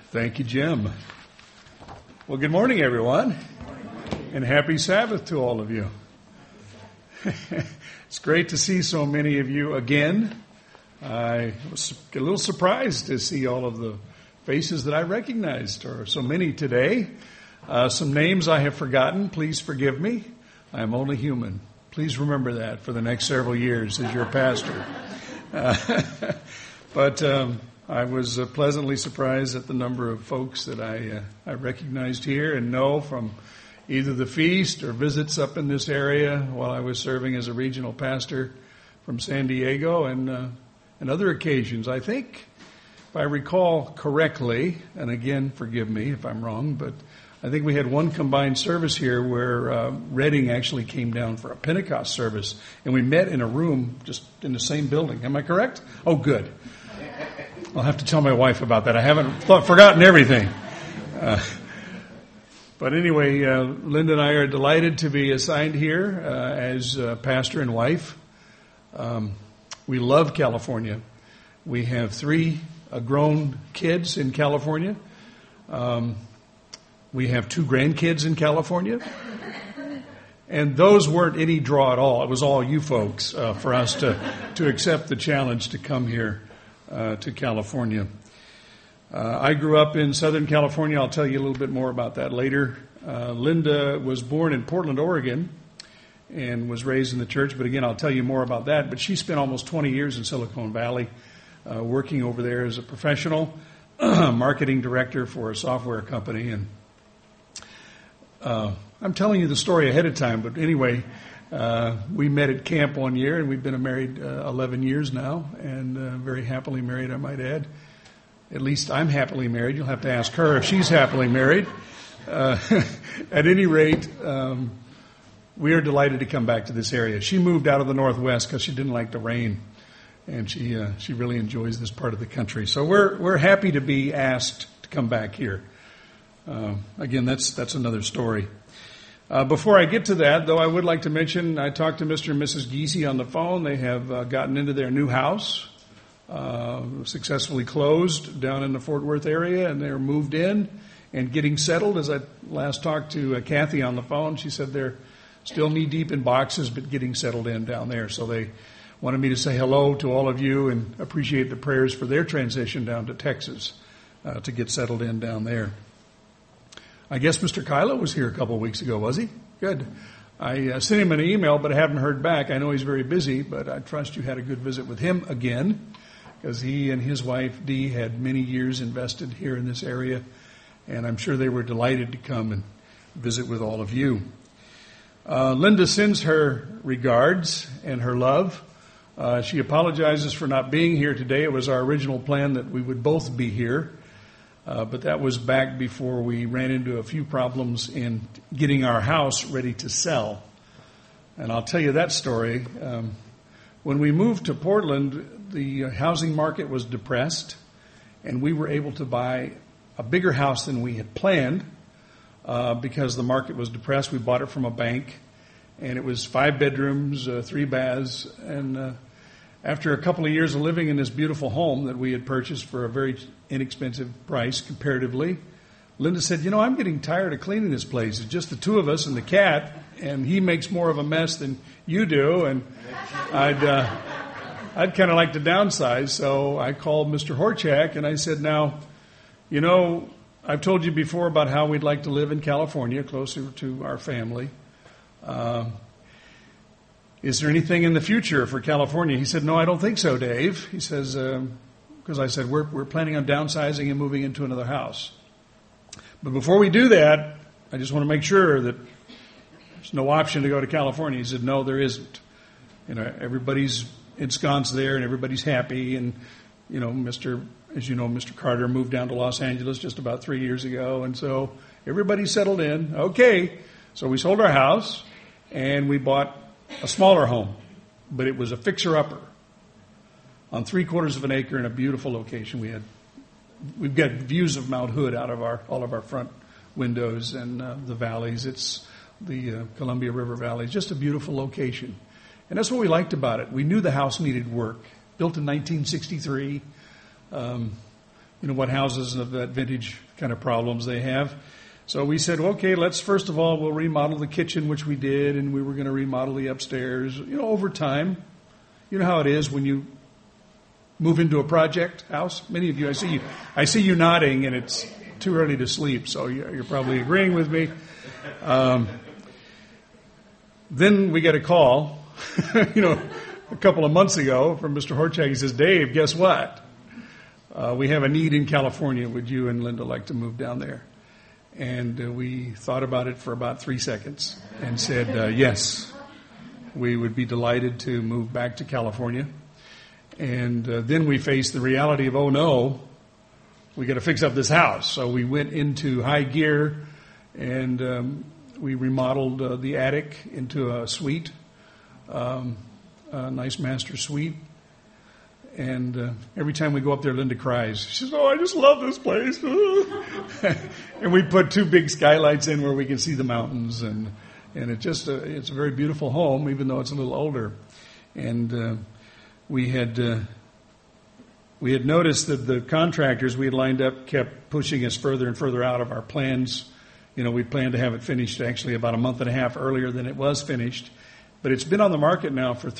Thank you, Jim. Well, good morning, everyone, and happy Sabbath to all of you. It's great to see so many of you again. I was a little surprised to see all of the faces that I recognized, or so many today. Some names I have forgotten. Please forgive me. I am only human. Please remember that for the next several years as your pastor. But I was pleasantly surprised at the number of folks that I recognized here and know from either the feast or visits up in this area while I was serving as a regional pastor from San Diego and other occasions. I think, if I recall correctly, and again, forgive me if I'm wrong, but I think we had one combined service here where Redding actually came down for a Pentecost service, and we met in a room just in the same building. Am I correct? Oh, good. I'll have to tell my wife about that. I haven't forgotten everything. But anyway, Linda and I are delighted to be assigned here as pastor and wife. We love California. We have 3 grown kids in California. We have 2 grandkids in California. And those weren't any draw at all. It was all you folks for us to accept the challenge to come here to California. I grew up in Southern California. I'll tell you a little bit more about that later. Linda was born in Portland, Oregon, and was raised in the church. But again, I'll tell you more about that. But she spent almost 20 years in Silicon Valley, working over there as a professional marketing director for a software company. And I'm telling you the story ahead of time. But anyway, we met at camp one year, and we've been married 11 years now, and very happily married, I might add. At least I'm happily married. You'll have to ask her if she's happily married. At any rate, we are delighted to come back to this area. She moved out of the Northwest because she didn't like the rain, and she really enjoys this part of the country. So we're happy to be asked to come back here. Again, that's another story. Before I get to that, though, I would like to mention I talked to Mr. and Mrs. Giese on the phone. They have gotten into their new house, successfully closed down in the Fort Worth area, and they're moved in and getting settled. As I last talked to Kathy on the phone, she said they're still knee-deep in boxes, but getting settled in down there. So they wanted me to say hello to all of you and appreciate the prayers for their transition down to Texas to get settled in down there. I guess Mr. Kylo was here a couple of weeks ago, was he? Good. I sent him an email, but I haven't heard back. I know he's very busy, but I trust you had a good visit with him again, because he and his wife, Dee, had many years invested here in this area, and I'm sure they were delighted to come and visit with all of you. Linda sends her regards and her love. She apologizes for not being here today. It was our original plan that we would both be here. But that was back before we ran into a few problems in getting our house ready to sell. And I'll tell you that story. When we moved to Portland, the housing market was depressed, and we were able to buy a bigger house than we had planned because the market was depressed. We bought it from a bank, and it was 5 bedrooms, 3 baths, and after a couple of years of living in this beautiful home that we had purchased for a very inexpensive price comparatively, Linda said, I'm getting tired of cleaning this place. It's just the 2 of us and the cat, and he makes more of a mess than you do, and I'd kind of like to downsize. So I called Mr. Horchak, and I said, now, I've told you before about how we'd like to live in California, closer to our family. Is there anything in the future for California? He said, no, I don't think so, Dave. He says, because I said, we're planning on downsizing and moving into another house. But before we do that, I just want to make sure that there's no option to go to California. He said, no, there isn't. Everybody's ensconced there and everybody's happy. And, Mr. Carter moved down to Los Angeles just about 3 years ago. And so everybody's settled in. Okay. So we sold our house and we bought a smaller home, but it was a fixer-upper on 3/4 of an acre in a beautiful location. We've got views of Mount Hood out of all of our front windows and the valleys. It's the Columbia River Valley. Just a beautiful location, and that's what we liked about it. We knew the house needed work. Built in 1963, what houses of that vintage kind of problems they have. So we said, okay, first of all, we'll remodel the kitchen, which we did, and we were going to remodel the upstairs, over time. You know how it is when you move into a project house? Many of you, I see you nodding, and it's too early to sleep, so you're probably agreeing with me. Then we get a call, a couple of months ago from Mr. Horchak. He says, Dave, guess what? We have a need in California. Would you and Linda like to move down there? And we thought about it for about 3 seconds and said, yes, we would be delighted to move back to California. And then we faced the reality of, oh no, we got to fix up this house. So we went into high gear and we remodeled the attic into a suite, a nice master suite. And every time we go up there, Linda cries. She says, oh, I just love this place. And we put 2 big skylights in where we can see the mountains. And it's a very beautiful home, even though it's a little older. And we had noticed that the contractors we had lined up kept pushing us further and further out of our plans. We planned to have it finished actually about a month and a half earlier than it was finished. But it's been on the market now for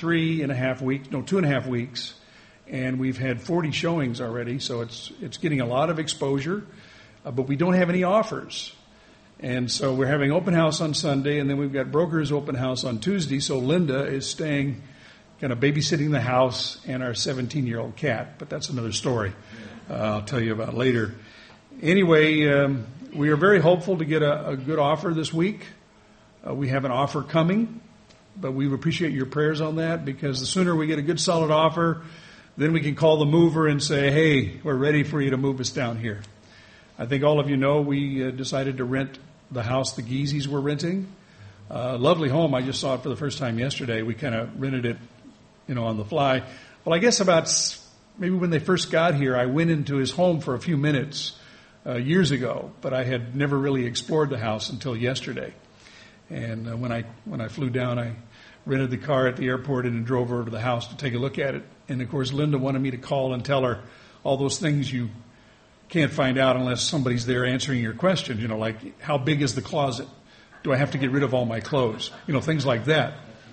2.5 weeks. And we've had 40 showings already, so it's getting a lot of exposure, but we don't have any offers. And so we're having open house on Sunday, and then we've got brokers open house on Tuesday, so Linda is staying, kind of babysitting the house and our 17-year-old cat, but that's another story I'll tell you about later. Anyway, we are very hopeful to get a good offer this week. We have an offer coming, but we appreciate your prayers on that, because the sooner we get a good solid offer, then we can call the mover and say, hey, we're ready for you to move us down here. I think all of you know we decided to rent the house the Geezys were renting. Lovely home. I just saw it for the first time yesterday. We kind of rented it, on the fly. Well, I guess about maybe when they first got here, I went into his home for a few minutes years ago, but I had never really explored the house until yesterday. And when I flew down, I rented the car at the airport and drove over to the house to take a look at it. And, of course, Linda wanted me to call and tell her all those things you can't find out unless somebody's there answering your questions, like how big is the closet? Do I have to get rid of all my clothes? Things like that.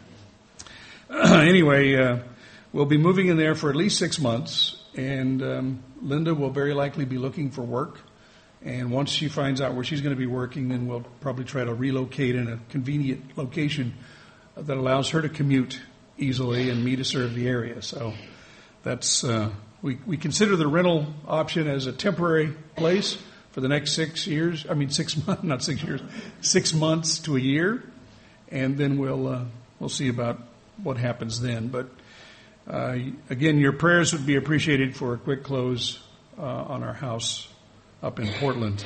Anyway, we'll be moving in there for at least 6 months, and Linda will very likely be looking for work. And once she finds out where she's going to be working, then we'll probably try to relocate in a convenient location that allows her to commute easily and me to serve the area. So that's we consider the rental option as a temporary place for the next 6 years. 6 months, not 6 years, 6 months to a year, and then we'll see about what happens then. But again, your prayers would be appreciated for a quick close on our house up in Portland.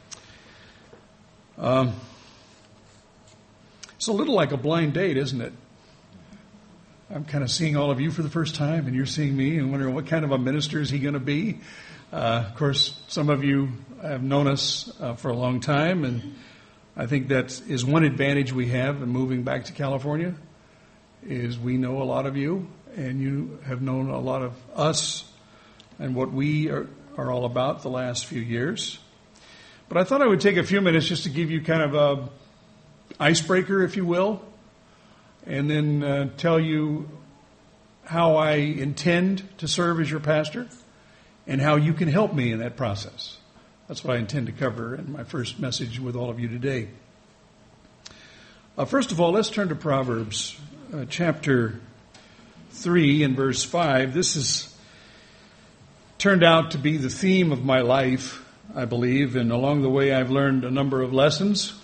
It's a little like a blind date, isn't it? I'm kind of seeing all of you for the first time, and you're seeing me and wondering what kind of a minister is he going to be. Of course, some of you have known us for a long time, and I think that is one advantage we have in moving back to California, is we know a lot of you, and you have known a lot of us and what we are all about the last few years. But I thought I would take a few minutes just to give you kind of a icebreaker, if you will, and then tell you how I intend to serve as your pastor and how you can help me in that process. That's what I intend to cover in my first message with all of you today. First of all, let's turn to Proverbs chapter 3 and verse 5. This has turned out to be the theme of my life, I believe, and along the way I've learned a number of lessons.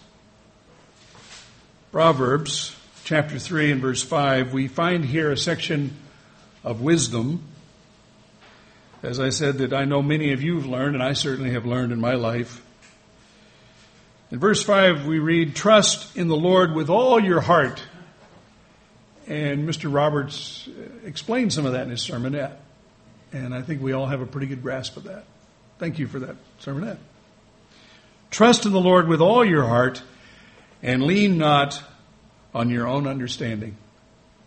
Proverbs chapter 3 and verse 5, we find here a section of wisdom, as I said, that I know many of you have learned, and I certainly have learned in my life. In verse 5, we read, trust in the Lord with all your heart. And Mr. Roberts explained some of that in his sermonette, and I think we all have a pretty good grasp of that. Thank you for that sermonette. Trust in the Lord with all your heart, and lean not on your own understanding.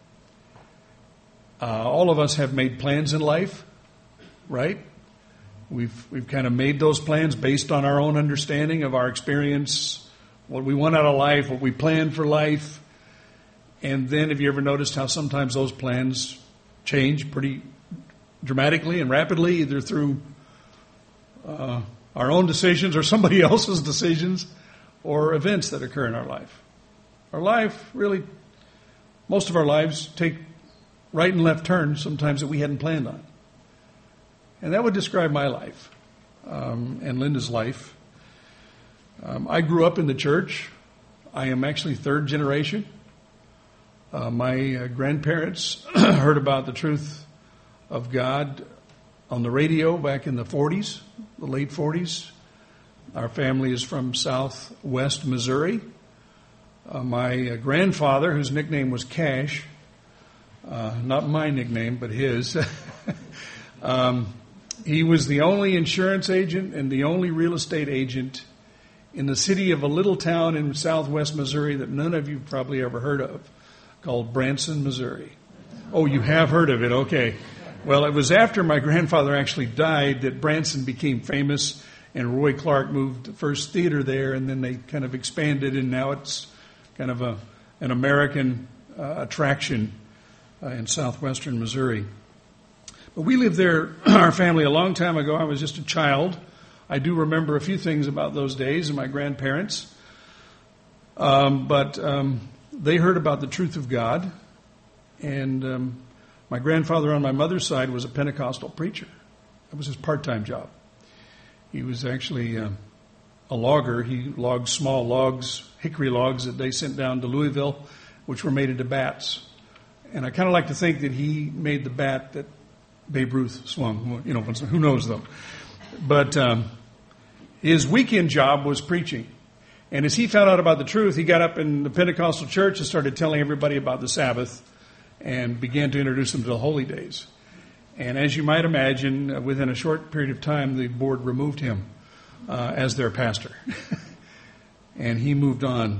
All of us have made plans in life, right? We've kind of made those plans based on our own understanding of our experience, what we want out of life, what we plan for life. And then have you ever noticed how sometimes those plans change pretty dramatically and rapidly, either through our own decisions or somebody else's decisions or events that occur in our life? Our life, really, most of our lives take right and left turns sometimes that we hadn't planned on. And that would describe my life and Linda's life. I grew up in the church. I am actually third generation. My grandparents heard about the truth of God on the radio back in the 40s, the late 40s. Our family is from southwest Missouri. My grandfather, whose nickname was Cash, not my nickname, but his, he was the only insurance agent and the only real estate agent in the city of a little town in southwest Missouri that none of you probably ever heard of, called Branson, Missouri. Oh, you have heard of it, okay. Well, it was after my grandfather actually died that Branson became famous, and Roy Clark moved the first theater there, and then they kind of expanded, and now it's kind of an American attraction in southwestern Missouri. But we lived there, our family, a long time ago. I was just a child. I do remember a few things about those days and my grandparents. But they heard about the truth of God. And my grandfather on my mother's side was a Pentecostal preacher. That was his part-time job. He was actually a logger. He logged small logs, hickory logs that they sent down to Louisville, which were made into bats. And I kind of like to think that he made the bat that Babe Ruth swung. You know, who knows though. But his weekend job was preaching. And as he found out about the truth, he got up in the Pentecostal church and started telling everybody about the Sabbath and began to introduce them to the holy days. And as you might imagine, within a short period of time, the board removed him as their pastor. And he moved on.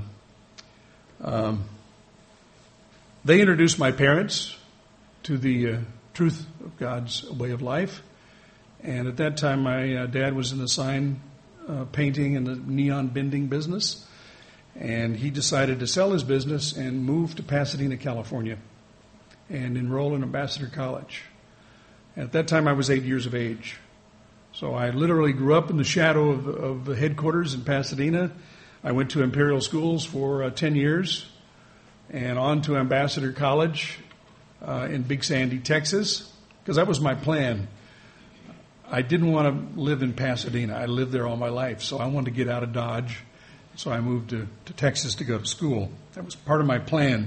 They introduced my parents to the truth of God's way of life. And at that time, my dad was in the sign painting and the neon bending business. And he decided to sell his business and move to Pasadena, California, and enroll in Ambassador College. At that time, I was 8 years of age. So I literally grew up in the shadow of the headquarters in Pasadena. I went to Imperial Schools for 10 years and on to Ambassador College in Big Sandy, Texas, because that was my plan. I didn't want to live in Pasadena. I lived there all my life, so I wanted to get out of Dodge. So I moved to Texas to go to school. That was part of my plan.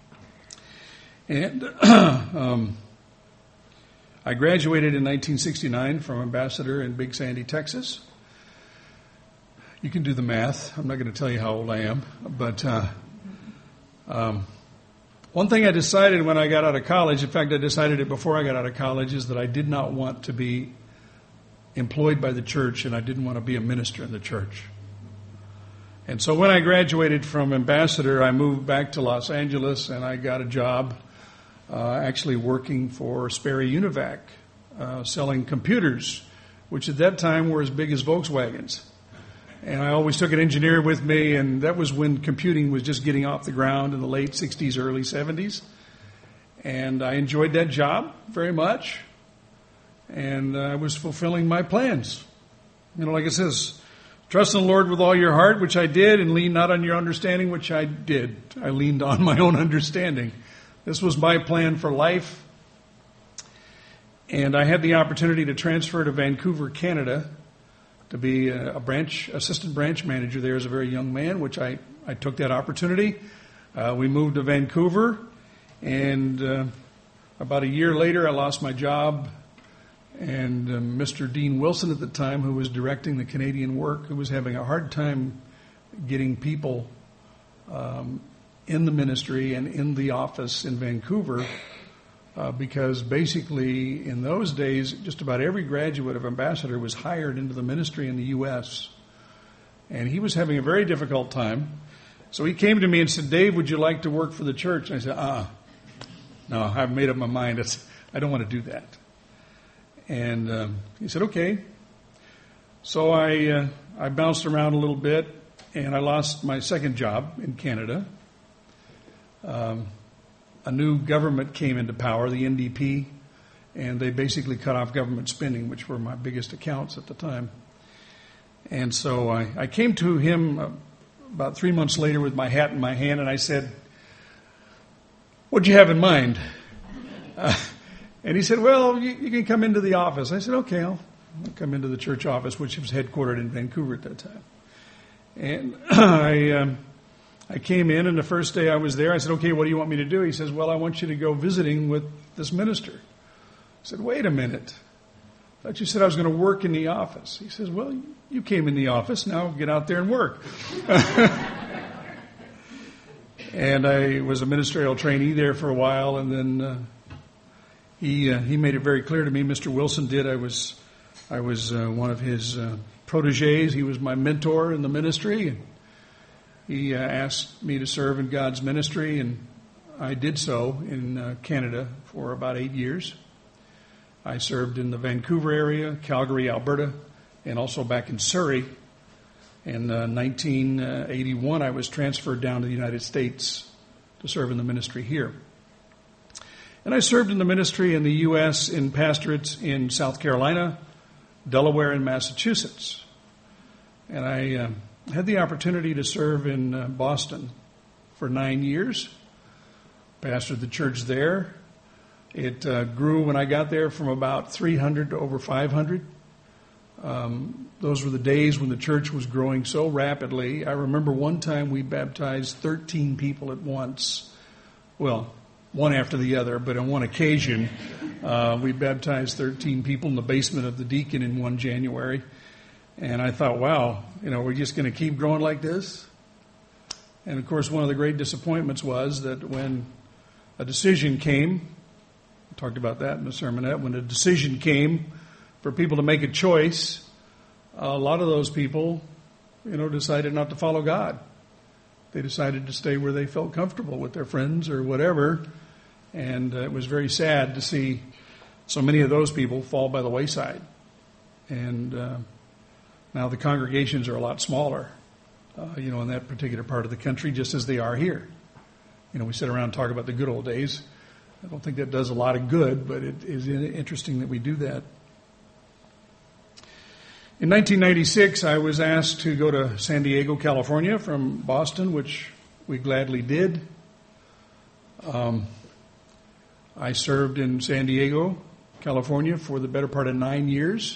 And I graduated in 1969 from Ambassador in Big Sandy, Texas. You can do the math. I'm not going to tell you how old I am. But one thing I decided when I got out of college, in fact, I decided it before I got out of college, is that I did not want to be employed by the church, and I didn't want to be a minister in the church. And so when I graduated from Ambassador, I moved back to Los Angeles, and I got a job actually working for Sperry Univac, selling computers, which at that time were as big as Volkswagens. And I always took an engineer with me, and that was when computing was just getting off the ground in the late 60s, early 70s. And I enjoyed that job very much. And I was fulfilling my plans. You know, like it says, trust in the Lord with all your heart, which I did, and lean not on your understanding, which I did. I leaned on my own understanding. This was my plan for life. And I had the opportunity to transfer to Vancouver, Canada, to be assistant branch manager there as a very young man, which I took that opportunity. We moved to Vancouver, and about a year later, I lost my job. And Mr. Dean Wilson at the time, who was directing the Canadian work, who was having a hard time getting people in the ministry and in the office in Vancouver, because basically in those days, just about every graduate of Ambassador was hired into the ministry in the U.S. And he was having a very difficult time. So he came to me and said, Dave, would you like to work for the church? And I said, no, I've made up my mind. I don't want to do that. And he said, okay. So I bounced around a little bit, and I lost my second job in Canada. A new government came into power, the NDP, and they basically cut off government spending, which were my biggest accounts at the time. And so I came to him about 3 months later with my hat in my hand, and I said, "What'd you have in mind?" And he said, "Well, you can come into the office." I said, "Okay, I'll come into the church office," which was headquartered in Vancouver at that time. And I came in, and the first day I was there, I said, "Okay, what do you want me to do?" He says, "Well, I want you to go visiting with this minister." I said, "Wait a minute. I thought you said I was going to work in the office." He says, "Well, you came in the office. Now get out there and work." And I was a ministerial trainee there for a while, and then he made it very clear to me, Mr. Wilson did, I was one of his protégés. He was my mentor in the ministry. And he asked me to serve in God's ministry, and I did so in Canada for about 8 years. I served in the Vancouver area, Calgary, Alberta, and also back in Surrey. In 1981, I was transferred down to the United States to serve in the ministry here. And I served in the ministry in the U.S. in pastorates in South Carolina, Delaware, and Massachusetts. And I had the opportunity to serve in Boston for 9 years, pastored the church there. It grew when I got there from about 300 to over 500. Those were the days when the church was growing so rapidly. I remember one time we baptized 13 people at once. Well, one after the other, but on one occasion we baptized 13 people in the basement of the Deacon in one January. And I thought, wow, we're just going to keep growing like this? And of course, one of the great disappointments was that when a decision came, I talked about that in the sermonette, when a decision came for people to make a choice, a lot of those people, decided not to follow God. They decided to stay where they felt comfortable with their friends or whatever. And it was very sad to see so many of those people fall by the wayside. And now the congregations are a lot smaller, in that particular part of the country, just as they are here. We sit around and talk about the good old days. I don't think that does a lot of good, but it is interesting that we do that. In 1996, I was asked to go to San Diego, California from Boston, which we gladly did. I served in San Diego, California for the better part of 9 years.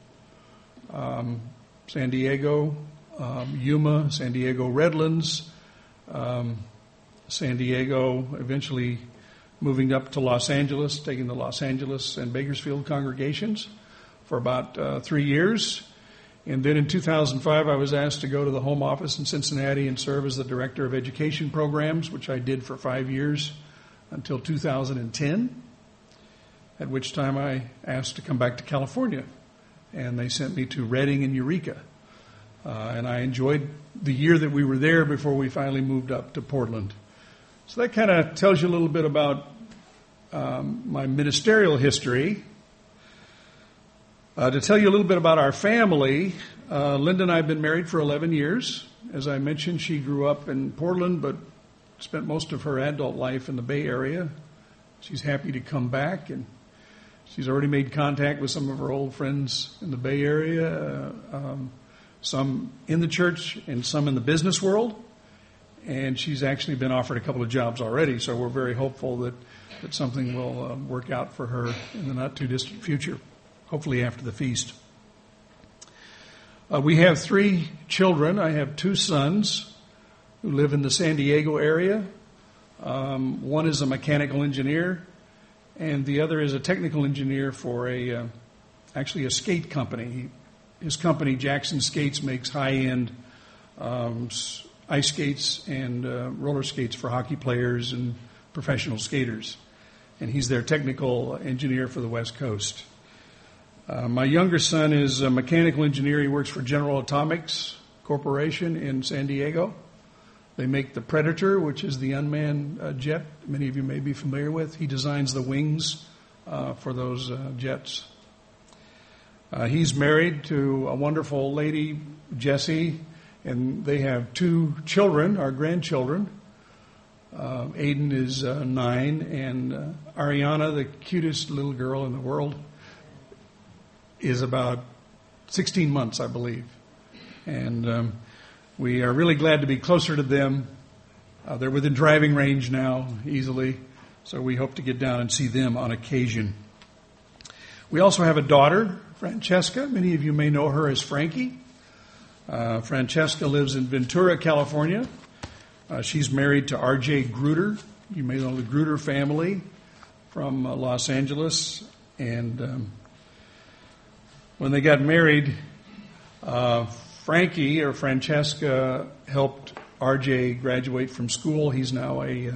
San Diego, Yuma, San Diego Redlands, San Diego, eventually moving up to Los Angeles, taking the Los Angeles and Bakersfield congregations for about 3 years. And then in 2005, I was asked to go to the home office in Cincinnati and serve as the director of education programs, which I did for 5 years until 2010, at which time I asked to come back to California. And they sent me to Redding and Eureka. And I enjoyed the year that we were there before we finally moved up to Portland. So that kind of tells you a little bit about my ministerial history. To tell you a little bit about our family, Linda and I have been married for 11 years. As I mentioned, she grew up in Portland, but spent most of her adult life in the Bay Area. She's happy to come back, and she's already made contact with some of her old friends in the Bay Area, some in the church and some in the business world. And she's actually been offered a couple of jobs already, so we're very hopeful that something will work out for her in the not-too-distant future, hopefully after the feast. We have 3 children. I have 2 sons who live in the San Diego area. One is a mechanical engineer, and the other is a technical engineer for actually a skate company. His company, Jackson Skates, makes high-end ice skates and roller skates for hockey players and professional skaters. And he's their technical engineer for the West Coast. My younger son is a mechanical engineer. He works for General Atomics Corporation in San Diego. They make the Predator, which is the unmanned jet many of you may be familiar with. He designs the wings for those jets. He's married to a wonderful lady, Jessie, and they have 2 children, our grandchildren. Aiden is 9, and Ariana, the cutest little girl in the world, is about 16 months, I believe. And we are really glad to be closer to them. They're within driving range now, easily, so we hope to get down and see them on occasion. We also have a daughter, Francesca. Many of you may know her as Frankie. Francesca lives in Ventura, California. She's married to R.J. Gruder. You may know the Gruder family from Los Angeles. And when they got married, Frankie or Francesca helped R.J. graduate from school. He's now a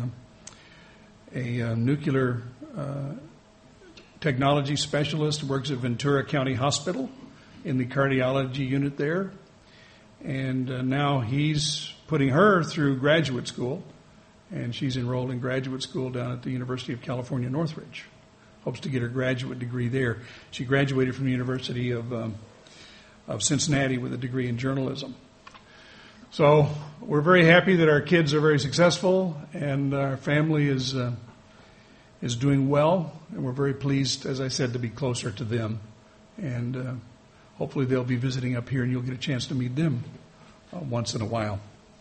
nuclear technology specialist, works at Ventura County Hospital in the cardiology unit there. And now he's putting her through graduate school, and she's enrolled in graduate school down at the University of California, Northridge. Hopes to get her graduate degree there. She graduated from the University of Cincinnati with a degree in journalism. So we're very happy that our kids are very successful, and our family is doing well, and we're very pleased, as I said, to be closer to them. And hopefully they'll be visiting up here, and you'll get a chance to meet them once in a while.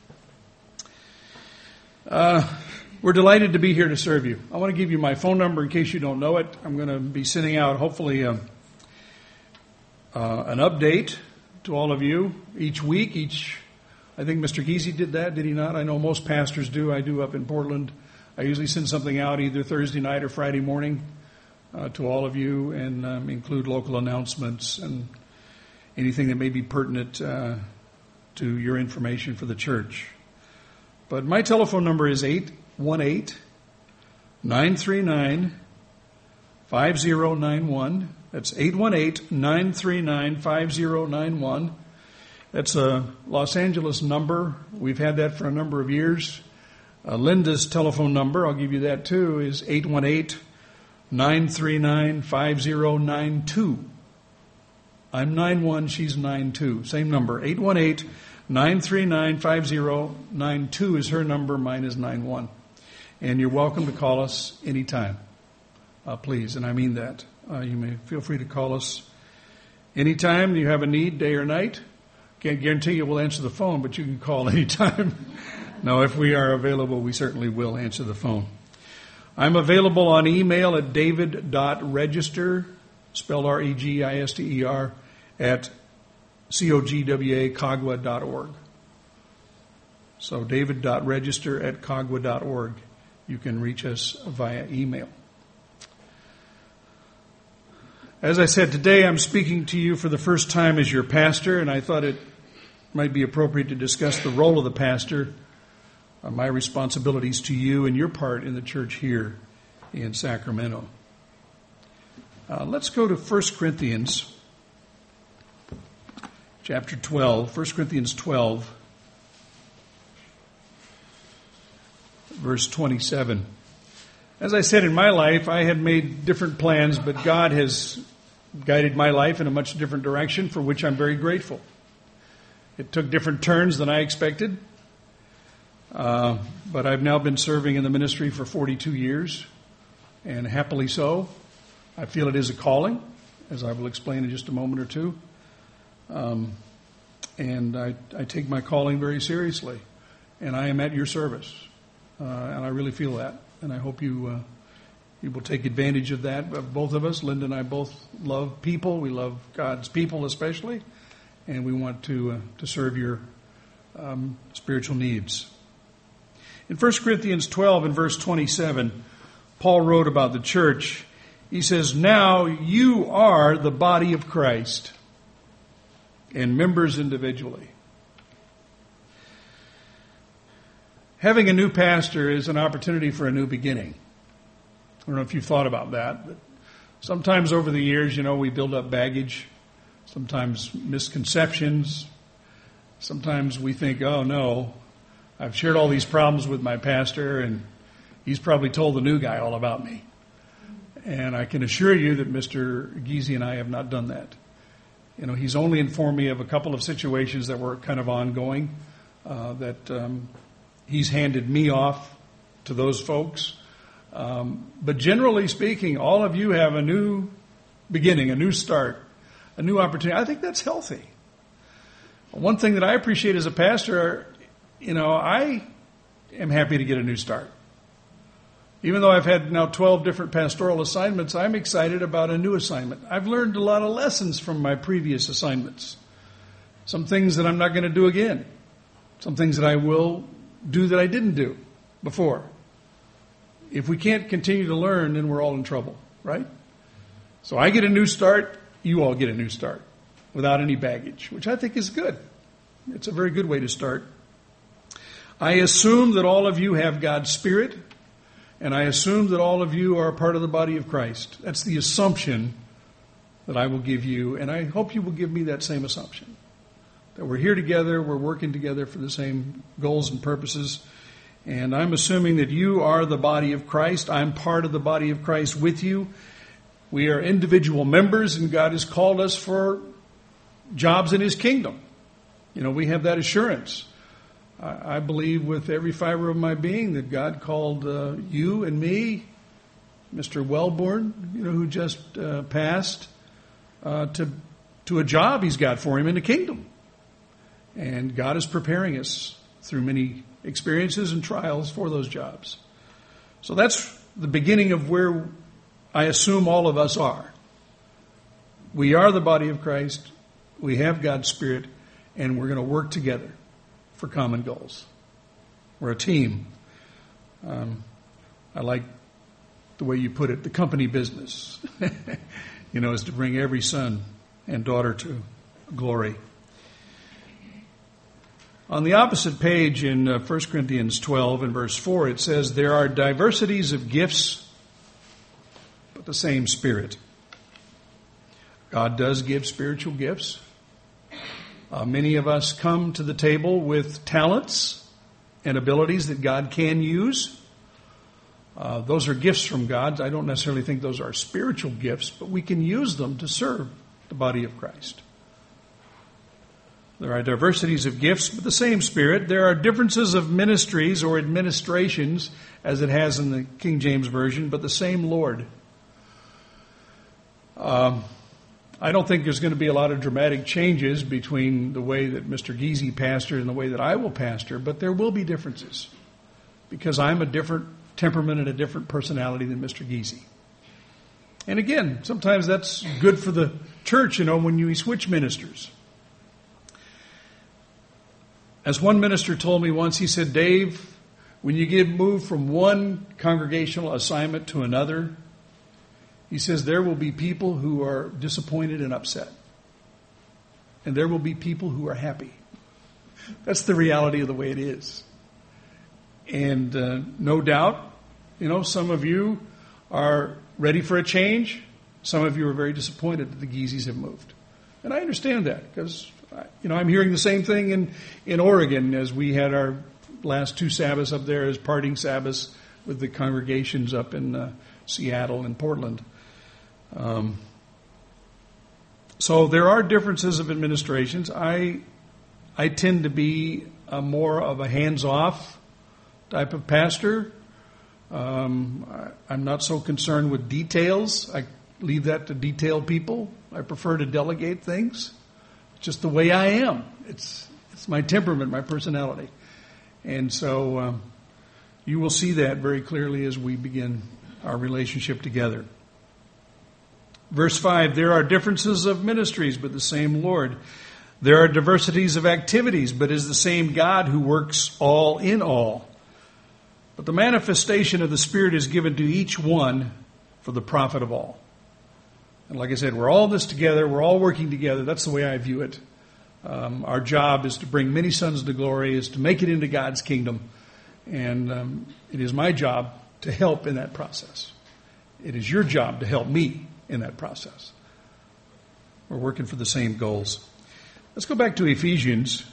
We're delighted to be here to serve you. I want to give you my phone number in case you don't know it. I'm going to be sending out, hopefully, an update to all of you each week. I think Mr. Giese did that, did he not? I know most pastors do. I do up in Portland. I usually send something out either Thursday night or Friday morning to all of you, and include local announcements and anything that may be pertinent to your information for the church. But my telephone number is 818-939-5091. That's 818-939-5091. That's a Los Angeles number. We've had that for a number of years. Linda's telephone number, I'll give you that too, is 818-939-5092. I'm 91, she's 92. Same number, 818-939-5092 is her number, mine is 91. And you're welcome to call us anytime, please, and I mean that. You may feel free to call us anytime you have a need, day or night. Can't guarantee you we'll answer the phone, but you can call anytime. No, if we are available, we certainly will answer the phone. I'm available on email at david.register, spelled R-E-G-I-S-T-E-R, at cogwa.org. So david.register at cogwa.org. You can reach us via email. As I said, today I'm speaking to you for the first time as your pastor, and I thought it might be appropriate to discuss the role of the pastor, my responsibilities to you and your part in the church here in Sacramento. Let's go to 1 Corinthians chapter 12, 1 Corinthians 12, verse 27. As I said, in my life, I had made different plans, but God has guided my life in a much different direction, for which I'm very grateful. It took different turns than I expected, but I've now been serving in the ministry for 42 years, and happily so. I feel it is a calling, as I will explain in just a moment or two. And I take my calling very seriously, and I am at your service, and I really feel that, and I hope you will take advantage of that. Both of us, Linda and I, both love people. We love God's people especially, and we want to serve your spiritual needs. In 1 Corinthians 12 and verse 27, Paul wrote about the church. He says, "Now you are the body of Christ, and members individually." Having a new pastor is an opportunity for a new beginning. I don't know if you've thought about that, but sometimes over the years, we build up baggage, sometimes misconceptions. Sometimes we think, oh no, I've shared all these problems with my pastor, and he's probably told the new guy all about me. And I can assure you that Mr. Giese and I have not done that. He's only informed me of a couple of situations that were kind of ongoing, that he's handed me off to those folks. But generally speaking, all of you have a new beginning, a new start, a new opportunity. I think that's healthy. One thing that I appreciate as a pastor, I am happy to get a new start. Even though I've had now 12 different pastoral assignments, I'm excited about a new assignment. I've learned a lot of lessons from my previous assignments. Some things that I'm not going to do again. Some things that I will do that I didn't do before. If we can't continue to learn, then we're all in trouble, right? So I get a new start, you all get a new start without any baggage, which I think is good. It's a very good way to start. I assume that all of you have God's Spirit, and I assume that all of you are a part of the body of Christ. That's the assumption that I will give you, and I hope you will give me that same assumption. That we're here together, we're working together for the same goals and purposes, and I'm assuming that you are the body of Christ. I'm part of the body of Christ with you. We are individual members, and God has called us for jobs in His kingdom. We have that assurance. I believe with every fiber of my being that God called you and me, Mr. Wellborn, who just passed, to a job He's got for him in the kingdom. And God is preparing us through many experiences and trials for those jobs. So that's the beginning of where I assume all of us are. We are the body of Christ. We have God's Spirit, and we're going to work together for common goals. We're a team. I like the way you put it, the company business, is to bring every son and daughter to glory. On the opposite page in 1 Corinthians 12 and verse 4, it says, there are diversities of gifts, but the same Spirit. God does give spiritual gifts. Many of us come to the table with talents and abilities that God can use. Those are gifts from God. I don't necessarily think those are spiritual gifts, but we can use them to serve the body of Christ. There are diversities of gifts, but the same Spirit. There are differences of ministries or administrations, as it has in the King James Version, but the same Lord. I don't think there's going to be a lot of dramatic changes between the way that Mr. Giese pastored and the way that I will pastor, but there will be differences because I'm a different temperament and a different personality than Mr. Giese. And again, sometimes that's good for the church, when you switch ministers. As one minister told me once, he said, Dave, when you get moved from one congregational assignment to another, he says there will be people who are disappointed and upset. And there will be people who are happy. That's the reality of the way it is. And no doubt, some of you are ready for a change. Some of you are very disappointed that the Gieses have moved. And I understand that because, I'm hearing the same thing in Oregon as we had our last two Sabbaths up there as parting Sabbaths with the congregations up in Seattle and Portland. So there are differences of administrations. I tend to be more of a hands-off type of pastor. I'm not so concerned with details. I leave that to detailed people. I prefer to delegate things. It's just the way I am. It's my temperament, my personality. And so you will see that very clearly as we begin our relationship together. Verse 5, there are differences of ministries, but the same Lord. There are diversities of activities, but is the same God who works all in all. But the manifestation of the Spirit is given to each one for the profit of all. And like I said, we're all this together. We're all working together. That's the way I view it. Our job is to bring many sons to glory, is to make it into God's kingdom. And it is my job to help in that process. It is your job to help me in that process. We're working for the same goals. Let's go back to Ephesians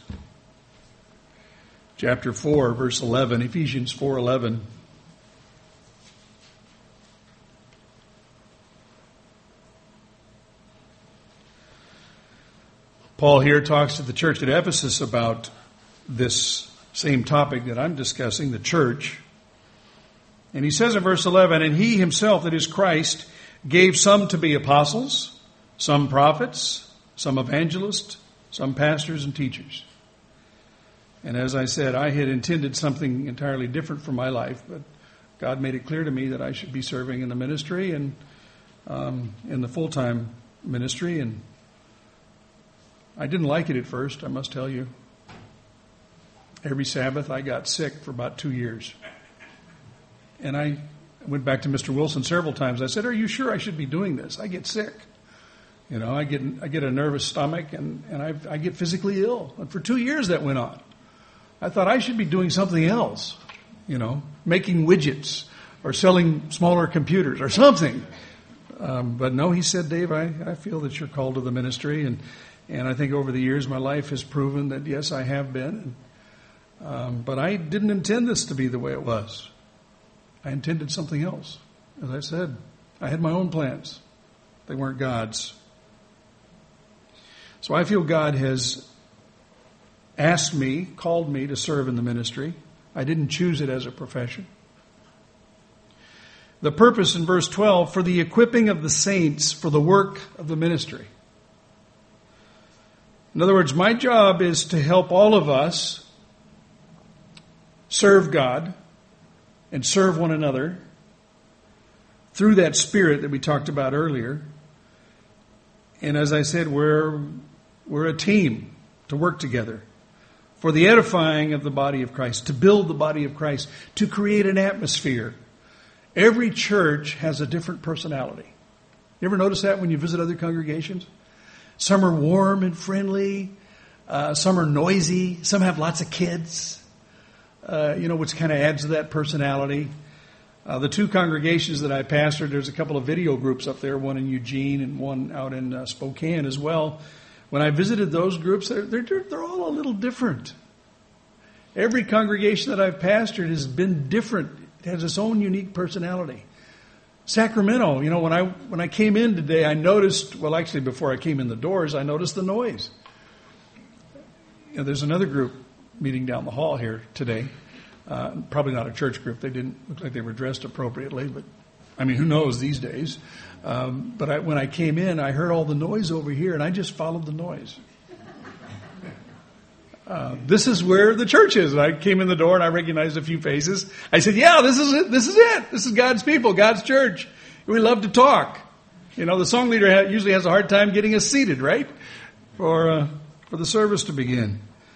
chapter 4, verse 11. Ephesians 4:11. Paul here talks to the church at Ephesus about this same topic that I'm discussing, the church. And he says in verse 11, "And he himself, that is Christ, gave some to be apostles, some prophets, some evangelists, some pastors and teachers." And as I said, I had intended something entirely different for my life, but God made it clear to me that I should be serving in the ministry and in the full-time ministry. And I didn't like it at first, I must tell you. Every Sabbath I got sick for about 2 years. And I went back to Mr. Wilson several times. I said, "Are you sure I should be doing this? I get sick. You know, I get a nervous stomach and I get physically ill." And for 2 years that went on. I thought I should be doing something else, you know, making widgets or selling smaller computers or something. But no, he said, "Dave, I feel that you're called to the ministry." And I think over the years my life has proven that, yes, I have been. But I didn't intend this to be the way it was. I intended something else. As I said, I had my own plans. They weren't God's. So I feel God has asked me, called me to serve in the ministry. I didn't choose it as a profession. The purpose in verse 12, "for the equipping of the saints for the work of the ministry." In other words, my job is to help all of us serve God and serve one another through that spirit that we talked about earlier. And as I said, we're a team to work together for the edifying of the body of Christ, to build the body of Christ, to create an atmosphere. Every church has a different personality. You ever notice that when you visit other congregations? Some are warm and friendly. Some are noisy. Some have lots of kids. Which kind of adds to that personality. The two congregations that I pastored, there's a couple of video groups up there, one in Eugene and one out in Spokane as well. When I visited those groups, they're all a little different. Every congregation that I've pastored has been different. It has its own unique personality. Sacramento, when I came in today, I noticed, well, actually before I came in the doors, I noticed the noise. There's another group meeting down the hall here today. Probably not a church group. They didn't look like they were dressed appropriately, but I mean, who knows these days? But when I came in, I heard all the noise over here, and I just followed the noise. This is where the church is. And I came in the door, and I recognized a few faces. I said, "Yeah, this is it. This is it. This is God's people, God's church. We love to talk." The song leader usually has a hard time getting us seated, right, for the service to begin.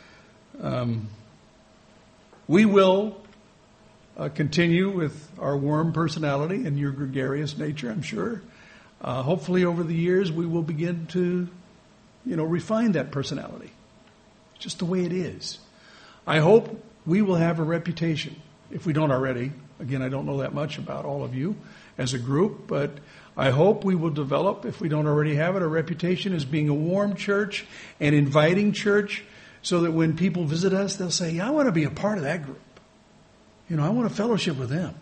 We will continue with our warm personality and your gregarious nature, I'm sure. Hopefully over the years we will begin to, refine that personality. It's just the way it is. I hope we will have a reputation, if we don't already. Again, I don't know that much about all of you as a group, but I hope we will develop, if we don't already have it, a reputation as being a warm church, an inviting church, so that when people visit us, they'll say, "Yeah, I want to be a part of that group. I want to fellowship with them."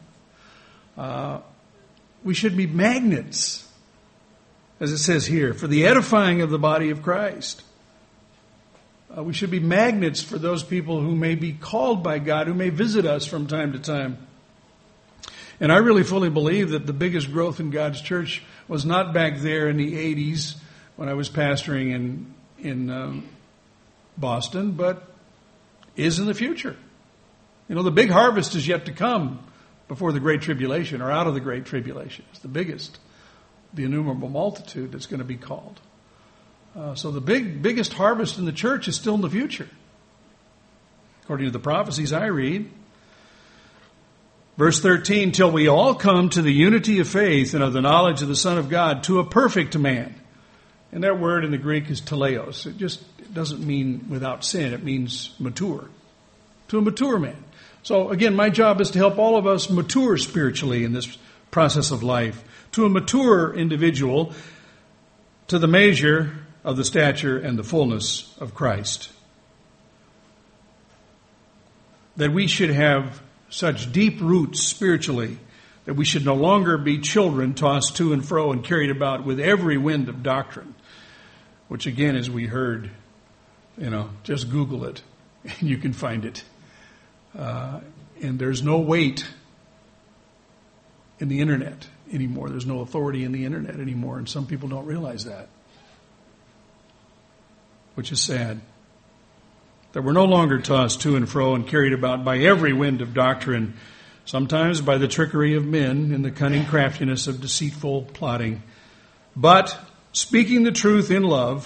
We should be magnets, as it says here, for the edifying of the body of Christ. We should be magnets for those people who may be called by God, who may visit us from time to time. And I really fully believe that the biggest growth in God's church was not back there in the 80s when I was pastoring in Boston, but is in the future. The big harvest is yet to come before the Great Tribulation, or out of the Great Tribulation. It's the biggest, the innumerable multitude that's going to be called. So the biggest harvest in the church is still in the future, according to the prophecies I read. Verse 13, "Till we all come to the unity of faith and of the knowledge of the Son of God, to a perfect man." And that word in the Greek is teleos. It doesn't mean without sin. It means mature. To a mature man. So again, my job is to help all of us mature spiritually in this process of life. To a mature individual, to the measure of the stature and the fullness of Christ. That we should have such deep roots spiritually that we should no longer be children tossed to and fro and carried about with every wind of doctrine, which again, as we heard Just Google it and you can find it. And there's no weight in the internet anymore. There's no authority in the internet anymore, and some people don't realize that, which is sad. That we're no longer tossed to and fro and carried about by every wind of doctrine, sometimes by the trickery of men and the cunning craftiness of deceitful plotting, but speaking the truth in love,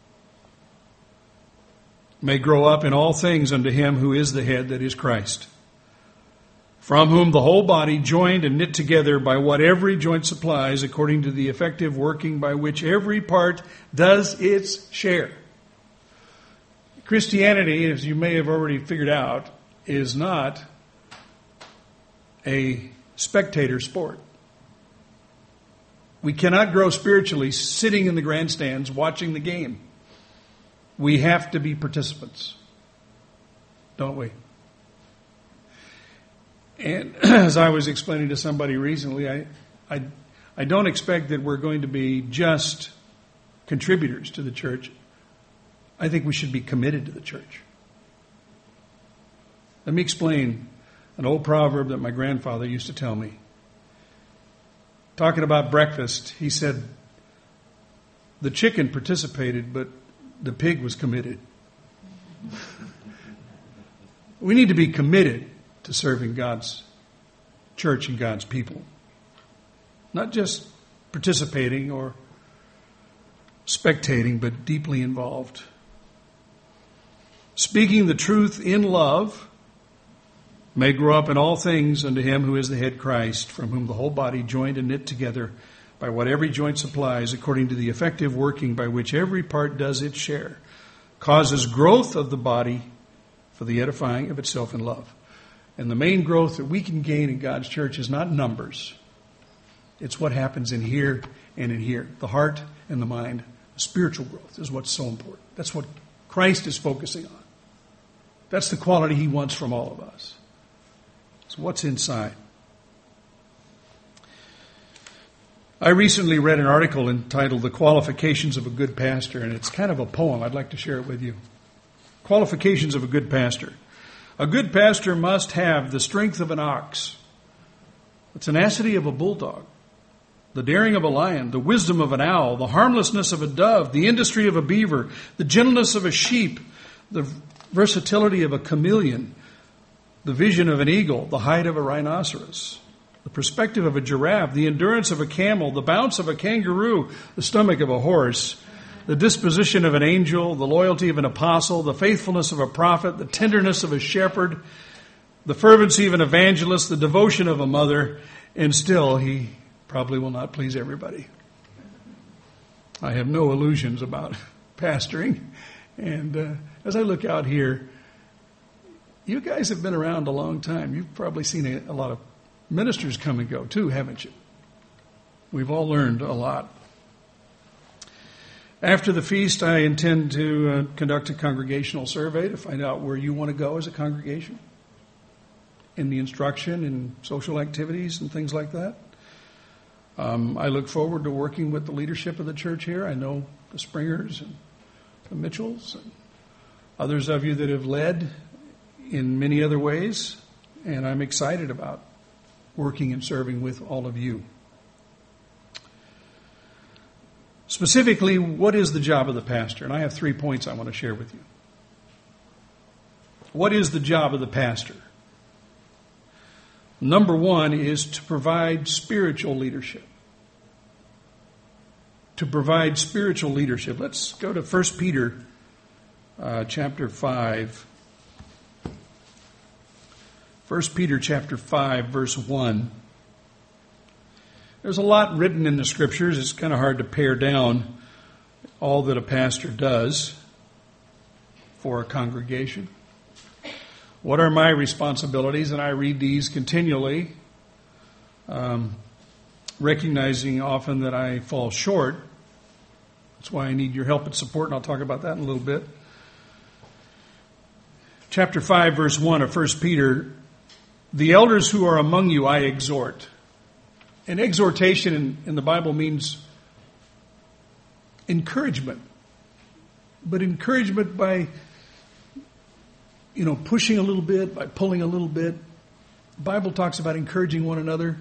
may grow up in all things unto him who is the head, that is Christ, from whom the whole body, joined and knit together by what every joint supplies, according to the effective working by which every part does its share. Christianity, as you may have already figured out, is not a spectator sport. We cannot grow spiritually sitting in the grandstands watching the game. We have to be participants, don't we? And as I was explaining to somebody recently, I don't expect that we're going to be just contributors to the church. I think we should be committed to the church. Let me explain an old proverb that my grandfather used to tell me. Talking about breakfast, he said, the chicken participated, but the pig was committed. We need to be committed to serving God's church and God's people. Not just participating or spectating, but deeply involved. Speaking the truth in love, may grow up in all things unto him who is the head, Christ, from whom the whole body, joined and knit together by what every joint supplies, according to the effective working by which every part does its share, causes growth of the body for the edifying of itself in love. And the main growth that we can gain in God's church is not numbers. It's what happens in here and in here. The heart and the mind. The spiritual growth is what's so important. That's what Christ is focusing on. That's the quality he wants from all of us. So what's inside? I recently read an article entitled The Qualifications of a Good Pastor, and it's kind of a poem. I'd like to share it with you. Qualifications of a good pastor. A good pastor must have the strength of an ox, the tenacity of a bulldog, the daring of a lion, the wisdom of an owl, the harmlessness of a dove, the industry of a beaver, the gentleness of a sheep, the versatility of a chameleon, the vision of an eagle, the height of a rhinoceros, the perspective of a giraffe, the endurance of a camel, the bounce of a kangaroo, the stomach of a horse, the disposition of an angel, the loyalty of an apostle, the faithfulness of a prophet, the tenderness of a shepherd, the fervency of an evangelist, the devotion of a mother, and still he probably will not please everybody. I have no illusions about pastoring. And as I look out here, you guys have been around a long time. You've probably seen a lot of ministers come and go too, haven't you? We've all learned a lot. After the feast, I intend to conduct a congregational survey to find out where you want to go as a congregation in the instruction and social activities and things like that. I look forward to working with the leadership of the church here. I know the Springers and the Mitchells and others of you that have led in many other ways, and I'm excited about working and serving with all of you. Specifically, what is the job of the pastor? And I have 3 points I want to share with you. What is the job of the pastor? Number 1 is to provide spiritual leadership. To provide spiritual leadership. Let's go to 1 Peter chapter 5. 1 Peter chapter 5, verse 1. There's a lot written in the Scriptures. It's kind of hard to pare down all that a pastor does for a congregation. What are my responsibilities? And I read these continually, recognizing often that I fall short. That's why I need your help and support, and I'll talk about that in a little bit. Chapter 5, verse 1 of 1 Peter, the elders who are among you I exhort. And exhortation in the Bible means encouragement. but encouragement by, pushing a little bit, by pulling a little bit. The Bible talks about encouraging one another.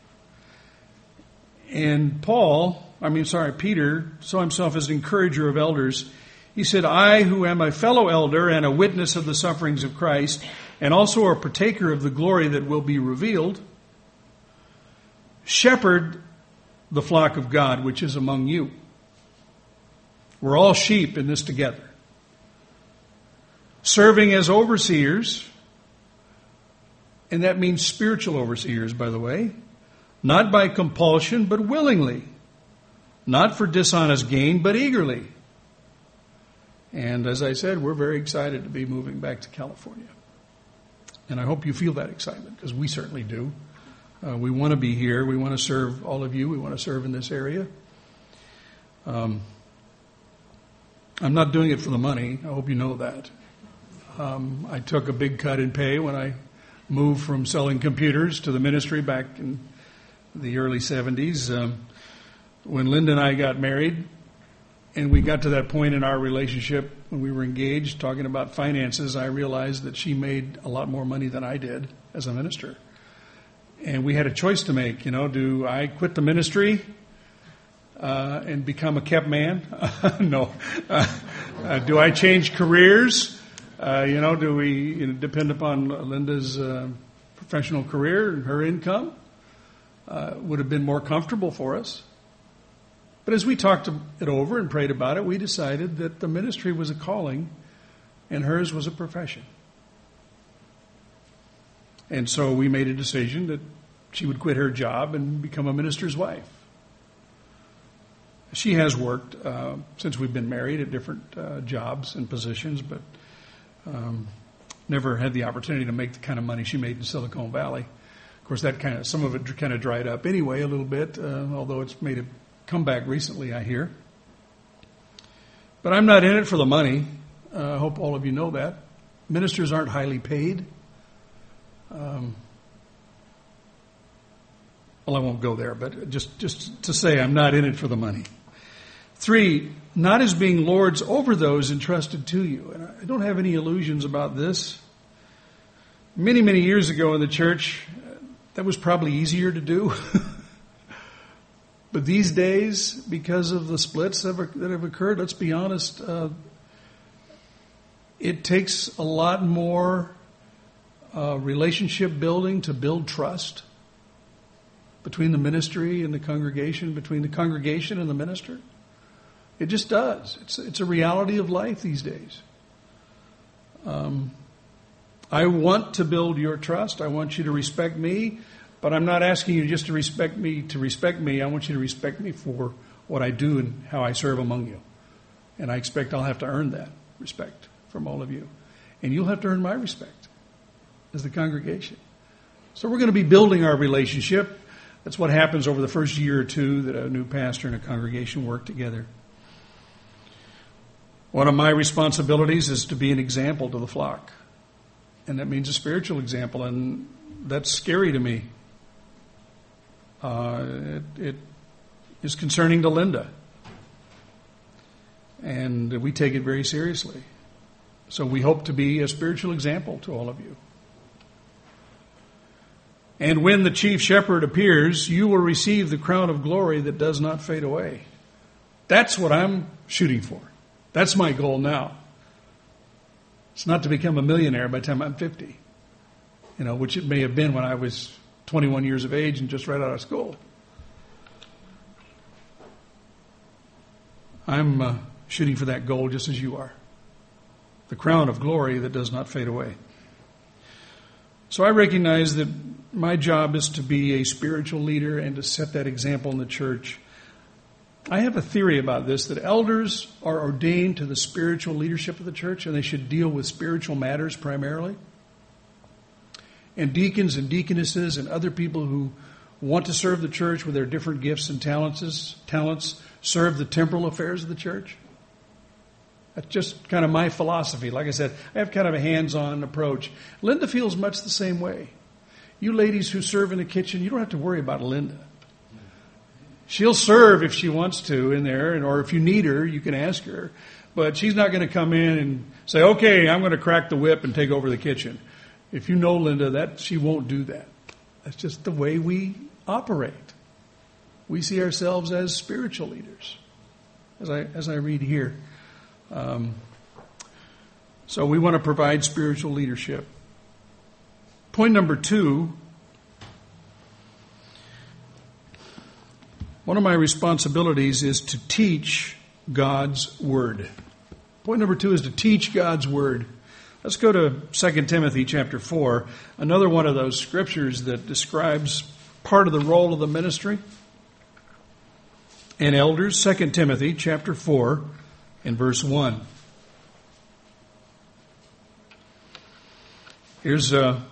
And Peter saw himself as an encourager of elders. He said, I, who am a fellow elder and a witness of the sufferings of Christ, and also a partaker of the glory that will be revealed, shepherd the flock of God which is among you. We're all sheep in this together. Serving as overseers, and that means spiritual overseers, by the way, not by compulsion, but willingly, not for dishonest gain, but eagerly. And as I said, we're very excited to be moving back to California. And I hope you feel that excitement, because we certainly do. We want to be here. We want to serve all of you. We want to serve in this area. I'm not doing it for the money. I hope you know that. I took a big cut in pay when I moved from selling computers to the ministry back in the early 70s. When Linda and I got married, and we got to that point in our relationship when we were engaged, talking about finances, I realized that she made a lot more money than I did as a minister. And we had a choice to make. Do I quit the ministry and become a kept man? No. Do I change careers? Do we depend upon Linda's professional career and her income? Would have been more comfortable for us. But as we talked it over and prayed about it, we decided that the ministry was a calling and hers was a profession. And so we made a decision that she would quit her job and become a minister's wife. She has worked since we've been married at different jobs and positions, but never had the opportunity to make the kind of money she made in Silicon Valley. Of course, some of it kind of dried up anyway a little bit, although it's made a comeback recently, I hear. But I'm not in it for the money. I hope all of you know that. Ministers aren't highly paid. Well, I won't go there, but just to say I'm not in it for the money. 3, not as being lords over those entrusted to you. And I don't have any illusions about this. Many, many years ago in the church, that was probably easier to do. But these days, because of the splits that have occurred, let's be honest, it takes a lot more relationship building to build trust between the ministry and the congregation, between the congregation and the minister. It just does. It's a reality of life these days. I want to build your trust. I want you to respect me, but I'm not asking you just to respect me. I want you to respect me for what I do and how I serve among you. And I expect I'll have to earn that respect from all of you. And you'll have to earn my respect as the congregation. So we're going to be building our relationship. That's what happens over the first year or two that a new pastor and a congregation work together. One of my responsibilities is to be an example to the flock. And that means a spiritual example, and that's scary to me. It is concerning to Linda. And we take it very seriously. So we hope to be a spiritual example to all of you. And when the chief shepherd appears, you will receive the crown of glory that does not fade away. That's what I'm shooting for. That's my goal now. It's not to become a millionaire by the time I'm 50, which it may have been when I was 21 years of age and just right out of school. I'm shooting for that goal just as you are. The crown of glory that does not fade away. So I recognize that my job is to be a spiritual leader and to set that example in the church. I have a theory about this, that elders are ordained to the spiritual leadership of the church, and they should deal with spiritual matters primarily. And deacons and deaconesses and other people who want to serve the church with their different gifts and talents serve the temporal affairs of the church. That's just kind of my philosophy. Like I said, I have kind of a hands-on approach. Linda feels much the same way. You ladies who serve in the kitchen, you don't have to worry about Linda. She'll serve if she wants to in there, or if you need her, you can ask her. but she's not going to come in and say, okay, I'm going to crack the whip and take over the kitchen. If you know Linda, that she won't do that. That's just the way we operate. We see ourselves as spiritual leaders, as I read here. So we want to provide spiritual leadership. Point number 2, one of my responsibilities is to teach God's Word. Point number 2 is to teach God's Word. Let's go to 2 Timothy chapter 4, another one of those scriptures that describes part of the role of the ministry and elders. 2 Timothy chapter 4 and verse 1. Here's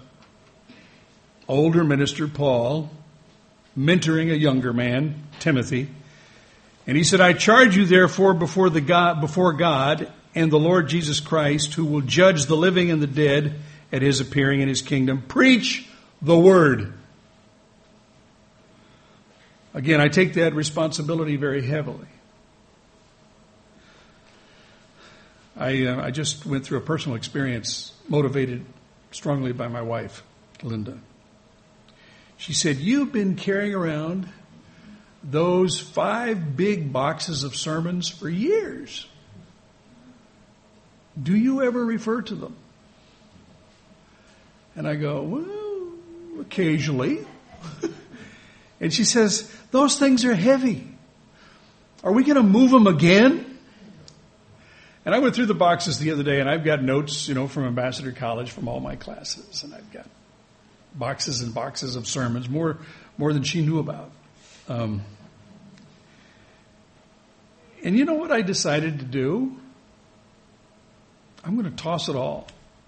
older minister Paul mentoring a younger man, Timothy. And he said, I charge you therefore before God and the Lord Jesus Christ, who will judge the living and the dead at his appearing in his kingdom, preach the word. Again, I take that responsibility very heavily. I just went through a personal experience motivated strongly by my wife, Linda. She said, you've been carrying around those 5 big boxes of sermons for years. Do you ever refer to them? And I go, well, occasionally. And she says, those things are heavy. Are we going to move them again? And I went through the boxes the other day, and I've got notes, from Ambassador College from all my classes. And I've got boxes and boxes of sermons, more than she knew about. And you know what I decided to do? I'm going to toss it all.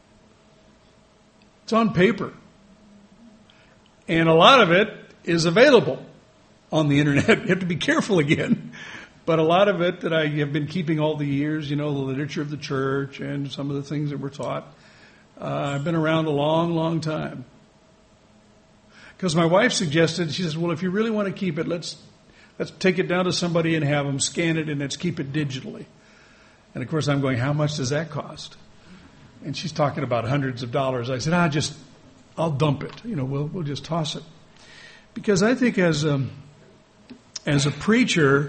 It's on paper. And a lot of it is available on the internet. You have to be careful again. But a lot of it that I have been keeping all the years, the literature of the church and some of the things that were taught, I've been around a long, long time. Because my wife suggested, she says, well, if you really want to keep it, let's take it down to somebody and have them scan it and let's keep it digitally. And of course I'm going, how much does that cost? And she's talking about hundreds of dollars. I said, I'll dump it. We'll just toss it. Because I think as a preacher,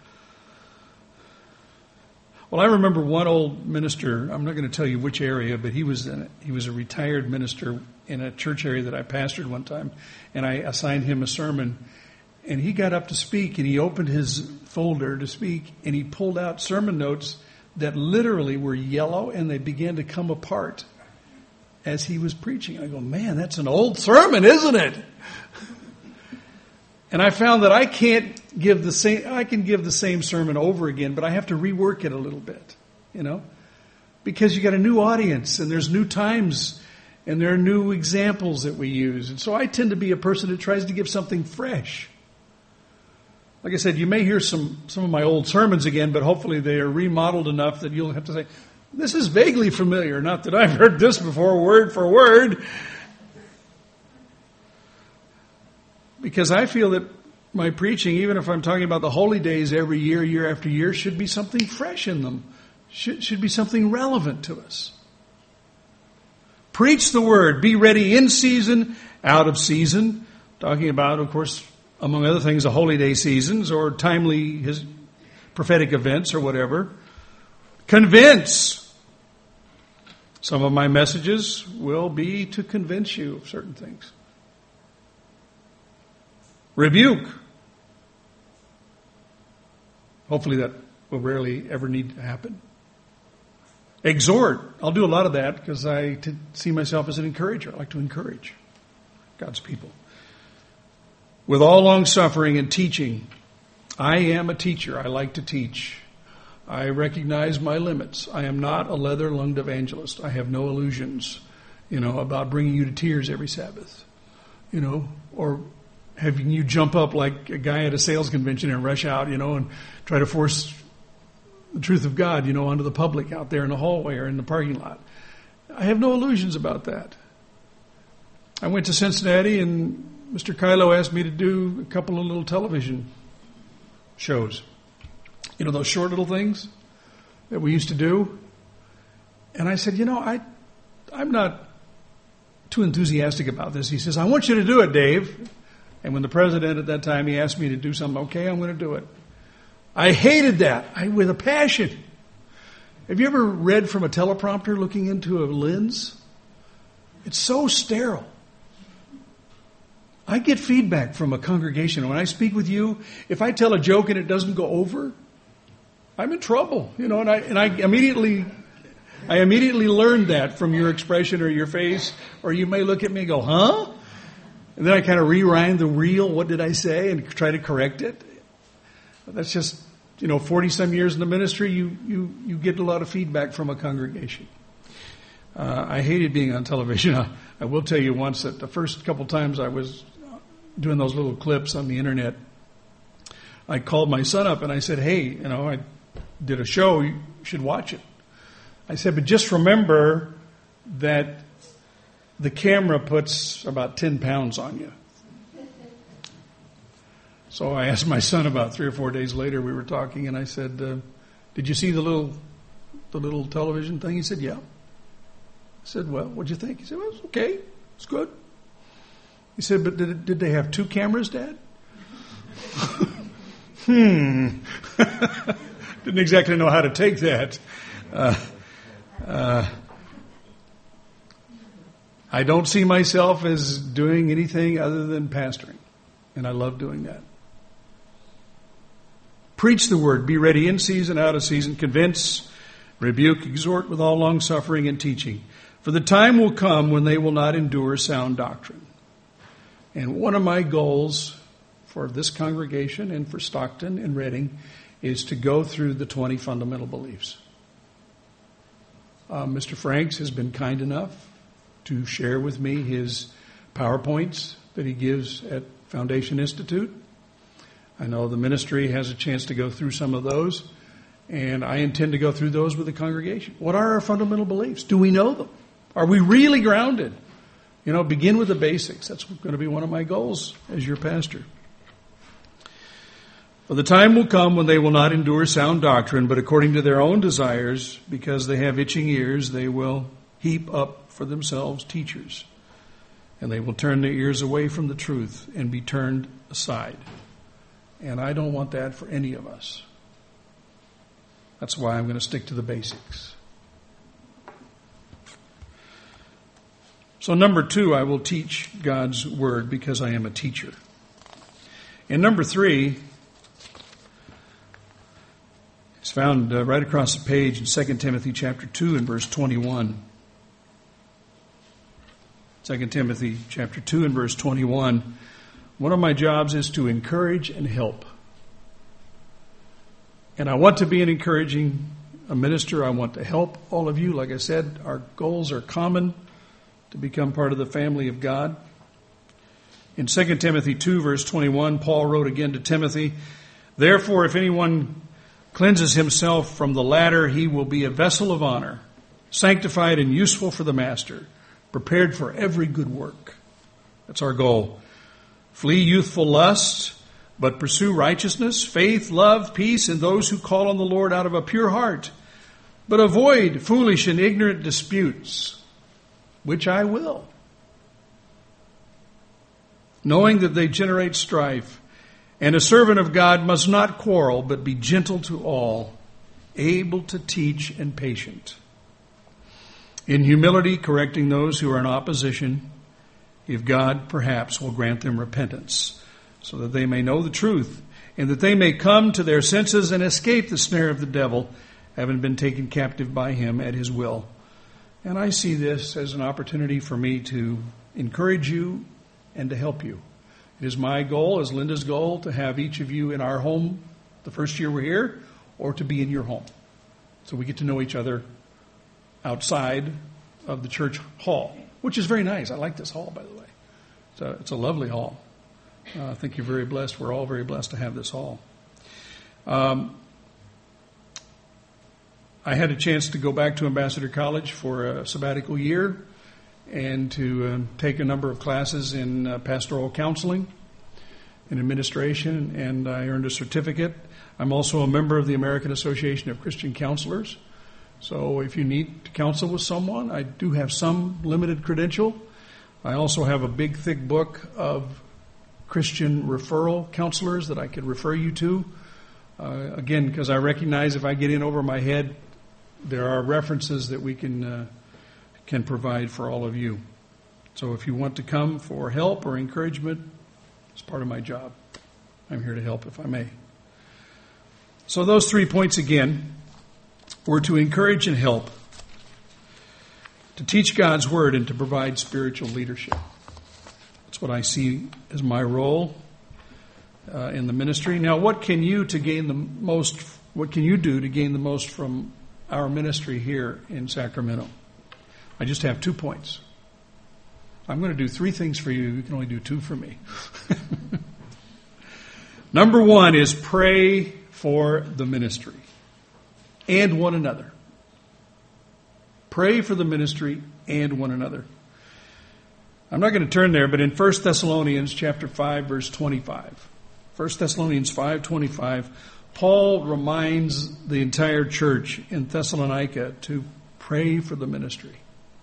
well, I remember one old minister, I'm not going to tell you which area, but he was a retired minister in a church area that I pastored one time, and I assigned him a sermon. And he got up to speak, and he opened his folder to speak, and he pulled out sermon notes that literally were yellow, and they began to come apart as he was preaching. I go, man, that's an old sermon, isn't it? And I found that I can give the same sermon over again, but I have to rework it a little bit, because you got a new audience, and there's new times, and there are new examples that we use. And so I tend to be a person who tries to give something fresh. Like I said, you may hear some of my old sermons again, but hopefully they are remodeled enough that you'll have to say, this is vaguely familiar. Not that I've heard this before, word for word. Because I feel that my preaching, even if I'm talking about the holy days every year, year after year, should be something fresh in them. Should be something relevant to us. Preach the word. Be ready in season, out of season. Talking about, of course, among other things, the holy day seasons or timely prophetic events or whatever. Convince. Some of my messages will be to convince you of certain things. Rebuke. Hopefully that will rarely ever need to happen. Exhort. I'll do a lot of that because I see myself as an encourager. I like to encourage God's people. With all long suffering and teaching. I am a teacher. I like to teach. I recognize my limits. I am not a leather-lunged evangelist. I have no illusions, about bringing you to tears every Sabbath, or having you jump up like a guy at a sales convention and rush out, and try to force the truth of God, onto the public out there in the hallway or in the parking lot. I have no illusions about that. I went to Cincinnati and Mr. Kylo asked me to do a couple of little television shows. Those short little things. that we used to do. And I said, I'm not too enthusiastic about this. He says, I want you to do it, Dave. And when the president at that time, he asked me to do something, okay, I'm going to do it. I hated that with a passion. Have you ever read from a teleprompter looking into a lens? It's so sterile. I get feedback from a congregation. When I speak with you, if I tell a joke and it doesn't go over, I'm in trouble. And I immediately learned that from your expression or your face, or you may look at me and go, huh? And then I kind of rewind the reel, what did I say, and try to correct it. That's just, 40-some years in the ministry, you get a lot of feedback from a congregation. I hated being on television. I will tell you once that the first couple times I was doing those little clips on the internet, I called my son up and I said, hey, I did a show, you should watch it. I said, but just remember that the camera puts about 10 pounds on you. So I asked my son about 3 or 4 days later, we were talking, and I said, did you see the little television thing? He said, yeah. I said, well, what'd you think? He said, well, it's okay. It's good. He said, but did they have 2 cameras, Dad? Didn't exactly know how to take that. I don't see myself as doing anything other than pastoring, and I love doing that. Preach the word. Be ready in season, out of season. Convince, rebuke, exhort with all long-suffering and teaching. For the time will come when they will not endure sound doctrine. And one of my goals for this congregation and for Stockton and Redding is to go through the 20 fundamental beliefs. Mr. Franks has been kind enough to share with me his PowerPoints that he gives at Foundation Institute. I know the ministry has a chance to go through some of those, and I intend to go through those with the congregation. What are our fundamental beliefs? Do we know them? Are we really grounded? Begin with the basics. That's going to be one of my goals as your pastor. For the time will come when they will not endure sound doctrine, but according to their own desires, because they have itching ears, they will heap up for themselves teachers, and they will turn their ears away from the truth and be turned aside. And I don't want that for any of us. That's why I'm going to stick to the basics. So number 2, I will teach God's word because I am a teacher. And number 3 is found right across the page in 2 Timothy chapter 2 and verse 21. 2 Timothy chapter 2 and verse 21. One of my jobs is to encourage and help. And I want to be an encouraging minister. I want to help all of you. Like I said, our goals are common to become part of the family of God. In 2 Timothy 2 verse 21, Paul wrote again to Timothy, therefore, if anyone cleanses himself from the latter, he will be a vessel of honor, sanctified and useful for the master, prepared for every good work. That's our goal. Flee youthful lust, but pursue righteousness, faith, love, peace, and those who call on the Lord out of a pure heart. But avoid foolish and ignorant disputes, which I will, knowing that they generate strife. And a servant of God must not quarrel, but be gentle to all, able to teach and patient. In humility, correcting those who are in opposition, if God perhaps will grant them repentance, so that they may know the truth, and that they may come to their senses and escape the snare of the devil, having been taken captive by him at his will. And I see this as an opportunity for me to encourage you and to help you. It is my goal, as Linda's goal, to have each of you in our home the first year we're here, or to be in your home. So we get to know each other outside of the church hall, which is very nice. I like this hall, by the way. It's a lovely hall. I think you're very blessed. We're all very blessed to have this hall. I had a chance to go back to Ambassador College for a sabbatical year and to take a number of classes in pastoral counseling and administration, and I earned a certificate. I'm also a member of the American Association of Christian Counselors. So if you need to counsel with someone, I do have some limited credential. I also have a big, thick book of Christian referral counselors that I could refer you to. Again, because I recognize if I get in over my head, there are references that we can provide for all of you. So if you want to come for help or encouragement, it's part of my job. I'm here to help if I may. So those 3 points again were to encourage and help, to teach God's Word, and to provide spiritual leadership. That's what I see as my role in the ministry. Now, what can you do to gain the most from our ministry here in Sacramento? I just have 2 points. I'm going to do 3 things for you. You can only do 2 for me. Number 1 is pray for the ministry and one another. Pray for the ministry and one another. I'm not going to turn there, but in 1 Thessalonians chapter 5, verse 25, 1 Thessalonians 5:25, Paul reminds the entire church in Thessalonica to pray for the ministry.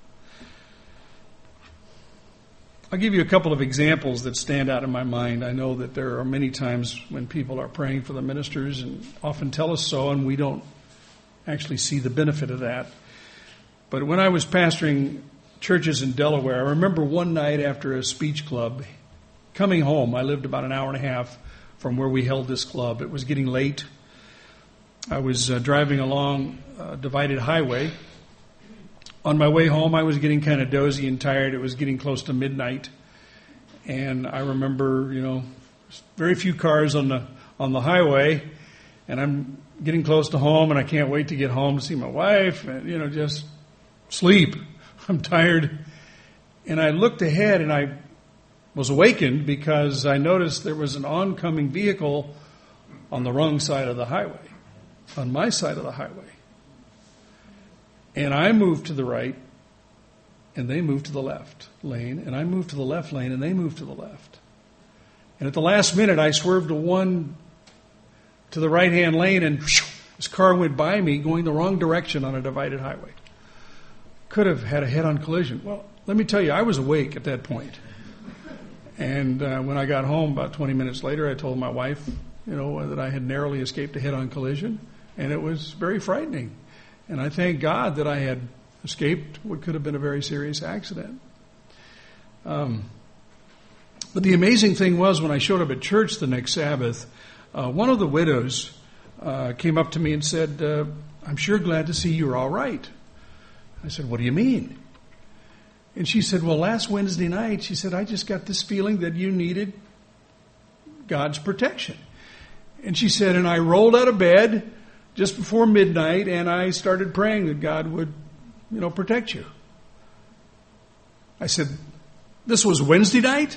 I'll give you a couple of examples that stand out in my mind. I know that there are many times when people are praying for the ministers and often tell us so, and we don't actually see the benefit of that. But when I was pastoring churches in Delaware, I remember one night after a speech club, coming home. I lived about an hour and a half from where we held this club. It was getting late. I was driving along a divided highway. On my way home, I was getting kind of dozy and tired. It was getting close to midnight. And I remember, very few cars on the highway. And I'm getting close to home, and I can't wait to get home to see my wife and, just sleep. I'm tired. And I looked ahead, and I was awakened because I noticed there was an oncoming vehicle on the wrong side of the highway, on my side of the highway. And I moved to the right, and they moved to the left lane, and I moved to the left lane, and they moved to the left. And at the last minute, I swerved to the right-hand lane, and this car went by me going the wrong direction on a divided highway. Could have had a head-on collision. Well, let me tell you, I was awake at that point. And when I got home about 20 minutes later, I told my wife, that I had narrowly escaped a head-on collision, and it was very frightening. And I thank God that I had escaped what could have been a very serious accident. But the amazing thing was, when I showed up at church the next Sabbath, one of the widows came up to me and said, "I'm sure glad to see you're all right." I said, "What do you mean?" And she said, "Well, last Wednesday night," she said, "I just got this feeling that you needed God's protection." And she said, "And I rolled out of bed just before midnight, and I started praying that God would, protect you." I said, "This was Wednesday night?"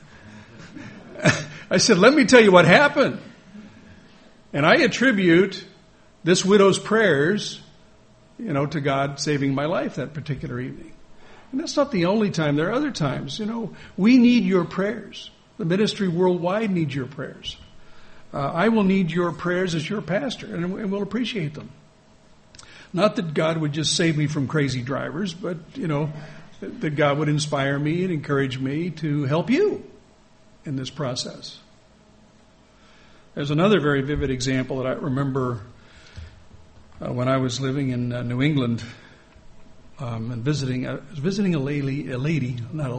I said, "Let me tell you what happened." And I attribute this widow's prayers, to God saving my life that particular evening. And that's not the only time. There are other times. We need your prayers. The ministry worldwide needs your prayers. I will need your prayers as your pastor, and we'll appreciate them. Not that God would just save me from crazy drivers, but, that God would inspire me and encourage me to help you in this process. There's another very vivid example that I remember when I was living in New England and visiting. I was visiting a lady.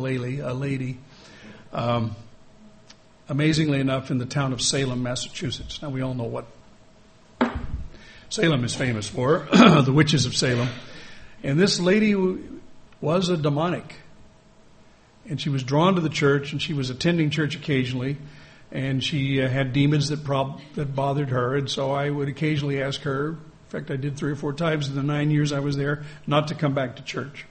Amazingly enough, in the town of Salem, Massachusetts. Now, we all know what Salem is famous for, the witches of Salem. And this lady was a demonic. And she was drawn to the church, and she was attending church occasionally. And she had demons that bothered her. And so I would occasionally ask her, in fact, I did 3 or 4 times in the 9 years I was there, not to come back to church.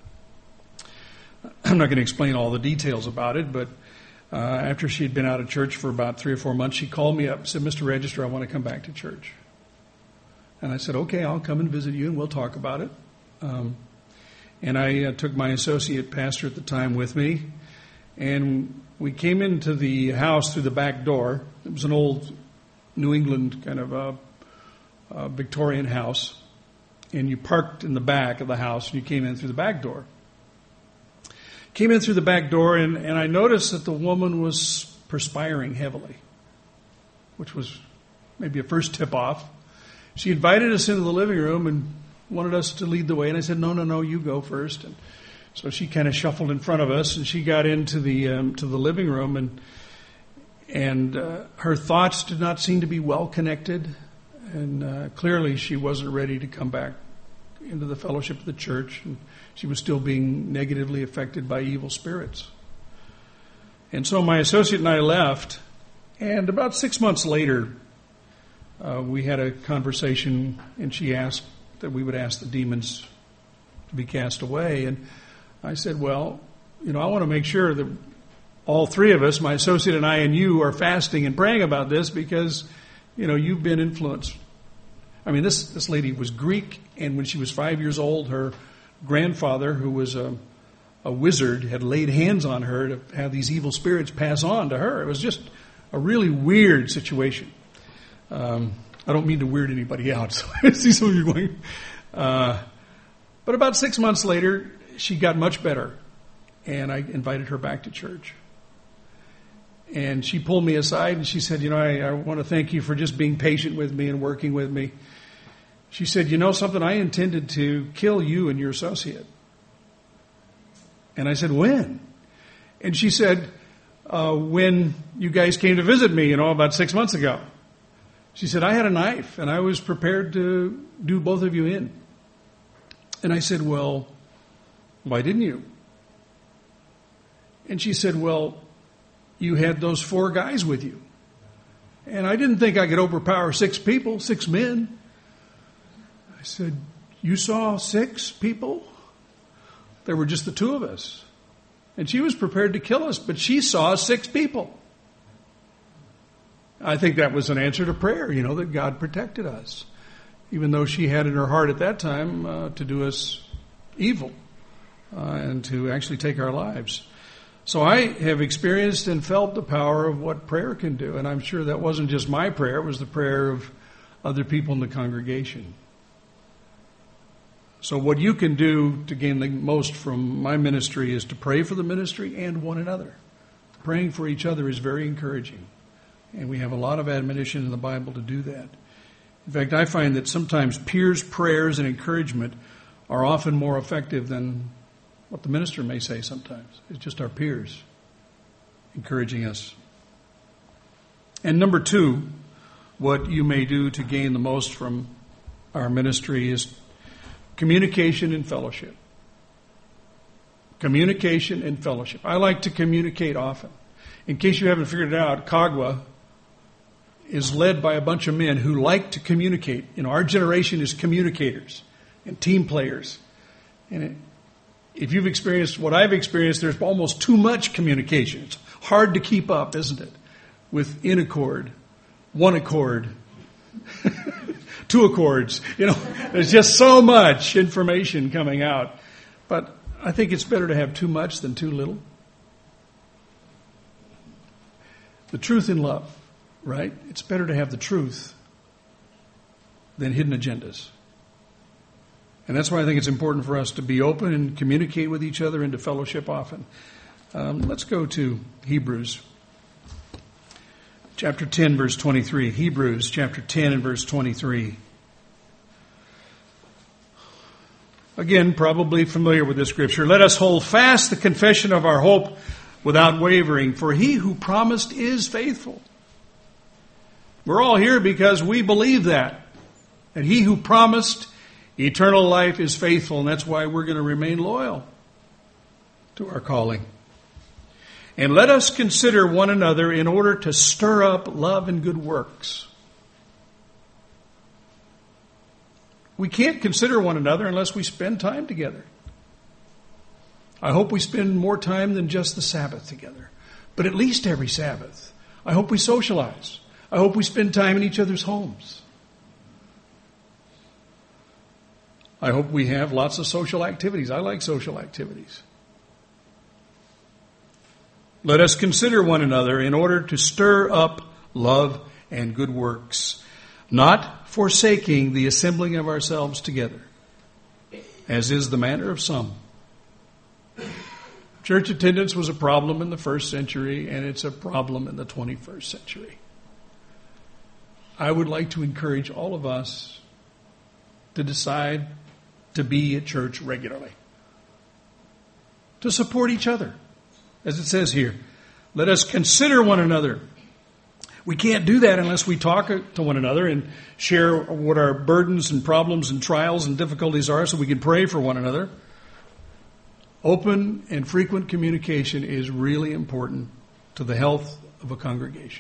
I'm not going to explain all the details about it, but after she'd been out of church for about 3 or 4 months, she called me up and said, "Mr. Register, I want to come back to church." And I said, "Okay, I'll come and visit you and we'll talk about it." And I took my associate pastor at the time with me, and we came into the house through the back door. It was an old New England kind of a Victorian house, and you parked in the back of the house, and you came in through the back door. Came in through the back door, and I noticed that the woman was perspiring heavily, which was maybe a first tip-off. She invited us into the living room and wanted us to lead the way, and I said, no, you go first. And so she kind of shuffled in front of us, and she got into the living room, and her thoughts did not seem to be well connected, and clearly she wasn't ready to come back into the fellowship of the church, and she was still being negatively affected by evil spirits. And so my associate and I left, and about 6 months later, we had a conversation, and she asked that we would ask the demons to be cast away. And I said, well, I want to make sure that all three of us, my associate and I and you, are fasting and praying about this because, you've been influenced. I mean, this lady was Greek, and when she was 5 years old, her grandfather, who was a wizard, had laid hands on her to have these evil spirits pass on to her. It was just a really weird situation. I don't mean to weird anybody out, so I see some of you going. But about 6 months later, she got much better, and I invited her back to church. And she pulled me aside, and she said, I want to thank you for just being patient with me and working with me. She said, something, I intended to kill you and your associate. And I said, when? And she said, when you guys came to visit me, about 6 months ago. She said, I had a knife, and I was prepared to do both of you in. And I said, well, why didn't you? And she said, well, you had those 4 guys with you. And I didn't think I could overpower 6 people, 6 men. I said, you saw 6 people? There were just the 2 of us. And she was prepared to kill us, but she saw 6 people. I think that was an answer to prayer, that God protected us. Even though she had in her heart at that time to do us evil and to actually take our lives. So I have experienced and felt the power of what prayer can do. And I'm sure that wasn't just my prayer, it was the prayer of other people in the congregation. So what you can do to gain the most from my ministry is to pray for the ministry and one another. Praying for each other is very encouraging. And we have a lot of admonition in the Bible to do that. In fact, I find that sometimes peers' prayers and encouragement are often more effective than what the minister may say sometimes. It's just our peers encouraging us. And number 2, what you may do to gain the most from our ministry is communication and fellowship. Communication and fellowship. I like to communicate often. In case you haven't figured it out, Kagwa is led by a bunch of men who like to communicate. Our generation is communicators and team players. And if you've experienced what I've experienced, there's almost too much communication. It's hard to keep up, isn't it? With in accord, one accord, 2 accords. There's just so much information coming out. But I think it's better to have too much than too little. The truth in love. Right? It's better to have the truth than hidden agendas. And that's why I think it's important for us to be open and communicate with each other and to fellowship often. Let's go to Hebrews chapter 10, verse 23. Hebrews chapter 10 and verse 23. Again, probably familiar with this scripture. Let us hold fast the confession of our hope without wavering, for he who promised is faithful. We're all here because we believe that he who promised eternal life is faithful, and that's why we're going to remain loyal to our calling. And let us consider one another in order to stir up love and good works. We can't consider one another unless we spend time together. I hope we spend more time than just the Sabbath together, but at least every Sabbath. I hope we socialize. I hope we spend time in each other's homes. I hope we have lots of social activities. I like social activities. Let us consider one another in order to stir up love and good works, not forsaking the assembling of ourselves together, as is the manner of some. Church attendance was a problem in the first century, and it's a problem in the 21st century. I would like to encourage all of us to decide to be at church regularly, to support each other. As it says here, let us consider one another. We can't do that unless we talk to one another and share what our burdens and problems and trials and difficulties are so we can pray for one another. Open and frequent communication is really important to the health of a congregation.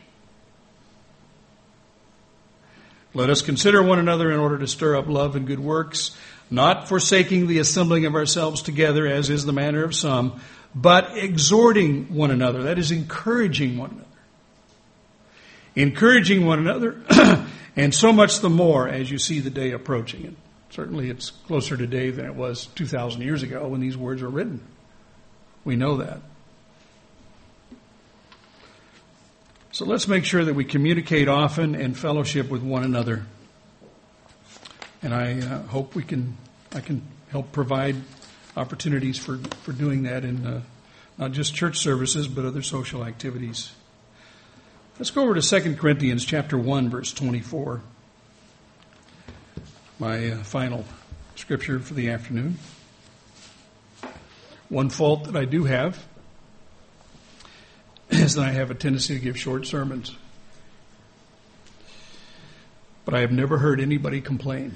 Let us consider one another in order to stir up love and good works, not forsaking the assembling of ourselves together, as is the manner of some, but exhorting one another. That is encouraging one another. Encouraging one another, and so much the more as you see the day approaching. And certainly it's closer today than it was 2,000 years ago when these words were written. We know that. So let's make sure that we communicate often and fellowship with one another. And I hope I can help provide opportunities for doing that in not just church services, but other social activities. Let's go over to 2 Corinthians chapter 1, verse 24. My final scripture for the afternoon. One fault that I do have is that I have a tendency to give short sermons. But I have never heard anybody complain.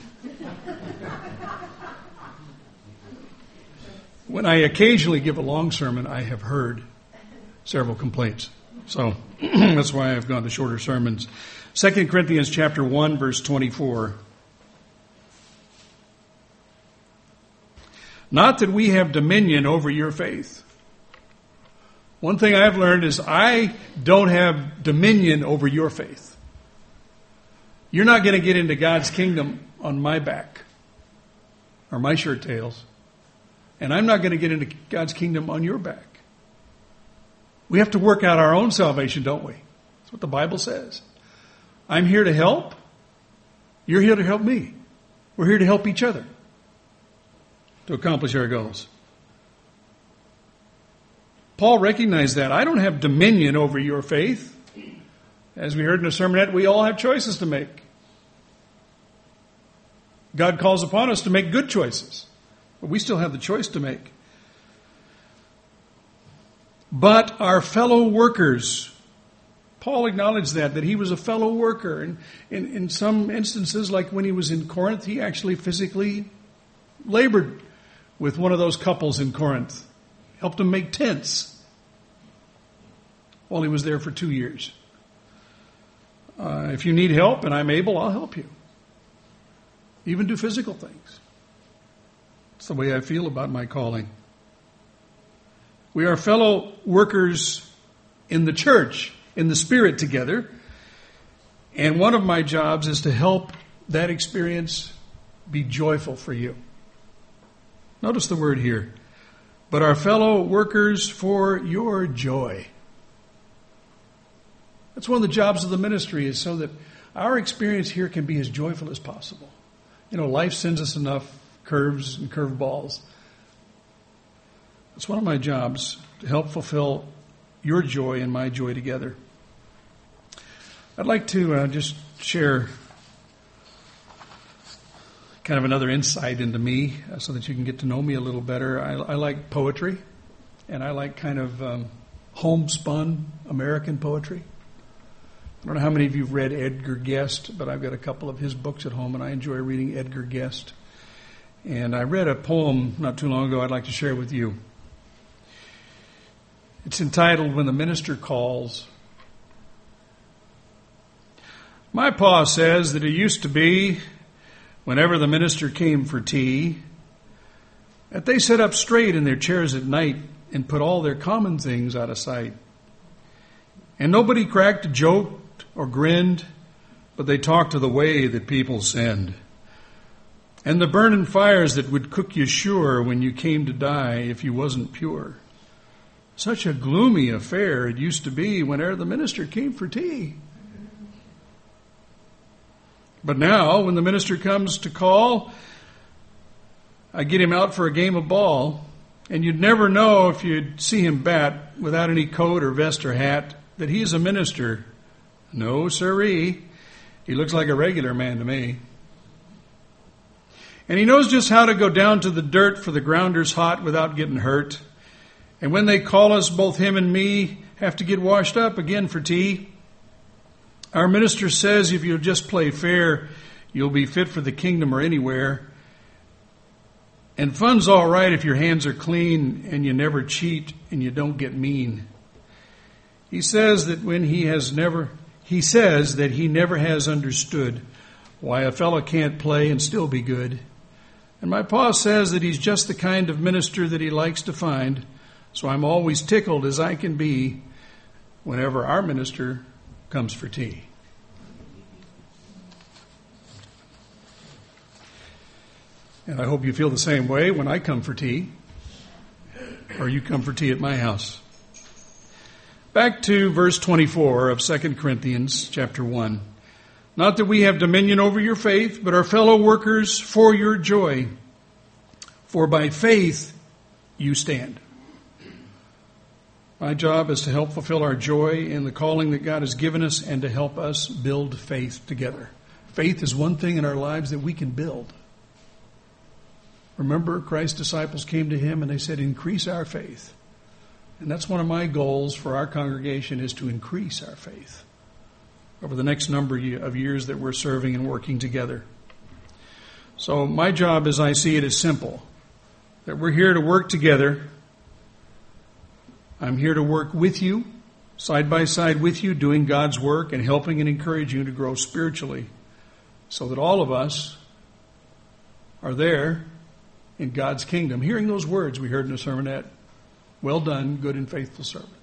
When I occasionally give a long sermon, I have heard several complaints. So that's why I've gone to shorter sermons. 2 Corinthians chapter 1, verse 24. Not that we have dominion over your faith. One thing I've learned is I don't have dominion over your faith. You're not going to get into God's kingdom on my back or my shirt tails. And I'm not going to get into God's kingdom on your back. We have to work out our own salvation, don't we? That's what the Bible says. I'm here to help. You're here to help me. We're here to help each other to accomplish our goals. Paul recognized that. I don't have dominion over your faith. As we heard in the sermonette, we all have choices to make. God calls upon us to make good choices. But we still have the choice to make. But our fellow workers, Paul acknowledged that he was a fellow worker. And in some instances, like when he was in Corinth, he actually physically labored with one of those couples in Corinth. Helped them make tents while he was there for 2 years. If you need help and I'm able, I'll help you. Even do physical things. It's the way I feel about my calling. We are fellow workers in the church, in the Spirit together. And one of my jobs is to help that experience be joyful for you. Notice the word here. But our fellow workers for your joy. That's one of the jobs of the ministry, is so that our experience here can be as joyful as possible. You know, life sends us enough curves and curveballs. It's one of my jobs to help fulfill your joy and my joy together. I'd like to just share kind of another insight into me so that you can get to know me a little better. I like poetry, and I like kind of homespun American poetry. I don't know how many of you have read Edgar Guest, but I've got a couple of his books at home, and I enjoy reading Edgar Guest. And I read a poem not too long ago I'd like to share with you. It's entitled, When the Minister Calls. My pa says that it used to be, whenever the minister came for tea, that they sat up straight in their chairs at night and put all their common things out of sight. And nobody cracked a joke or grinned, but they talked of the way that people sinned. And the burning fires that would cook you sure when you came to die if you wasn't pure. Such a gloomy affair it used to be whene'er the minister came for tea. But now, when the minister comes to call, I get him out for a game of ball, and you'd never know if you'd see him bat without any coat or vest or hat that he's a minister. No, sirree. He looks like a regular man to me. And he knows just how to go down to the dirt for the grounders hot without getting hurt. And when they call us, both him and me have to get washed up again for tea. Our minister says if you'll just play fair, you'll be fit for the kingdom or anywhere. And fun's all right if your hands are clean and you never cheat and you don't get mean. He says that he never has understood why a fellow can't play and still be good. And my pa says that he's just the kind of minister that he likes to find. So I'm always tickled as I can be whenever our minister comes for tea. And I hope you feel the same way when I come for tea, or you come for tea at my house. Back to verse 24 of 2 Corinthians chapter 1. Not that we have dominion over your faith, but are fellow workers for your joy. For by faith you stand. My job is to help fulfill our joy in the calling that God has given us and to help us build faith together. Faith is one thing in our lives that we can build. Remember, Christ's disciples came to him and they said, increase our faith. And that's one of my goals for our congregation, is to increase our faith over the next number of years that we're serving and working together. So my job, as I see it, is simple. That we're here to work together. I'm here to work with you, side by side with you, doing God's work and helping and encouraging you to grow spiritually, so that all of us are there in God's kingdom, hearing those words we heard in the sermonette. Well done, good and faithful servant.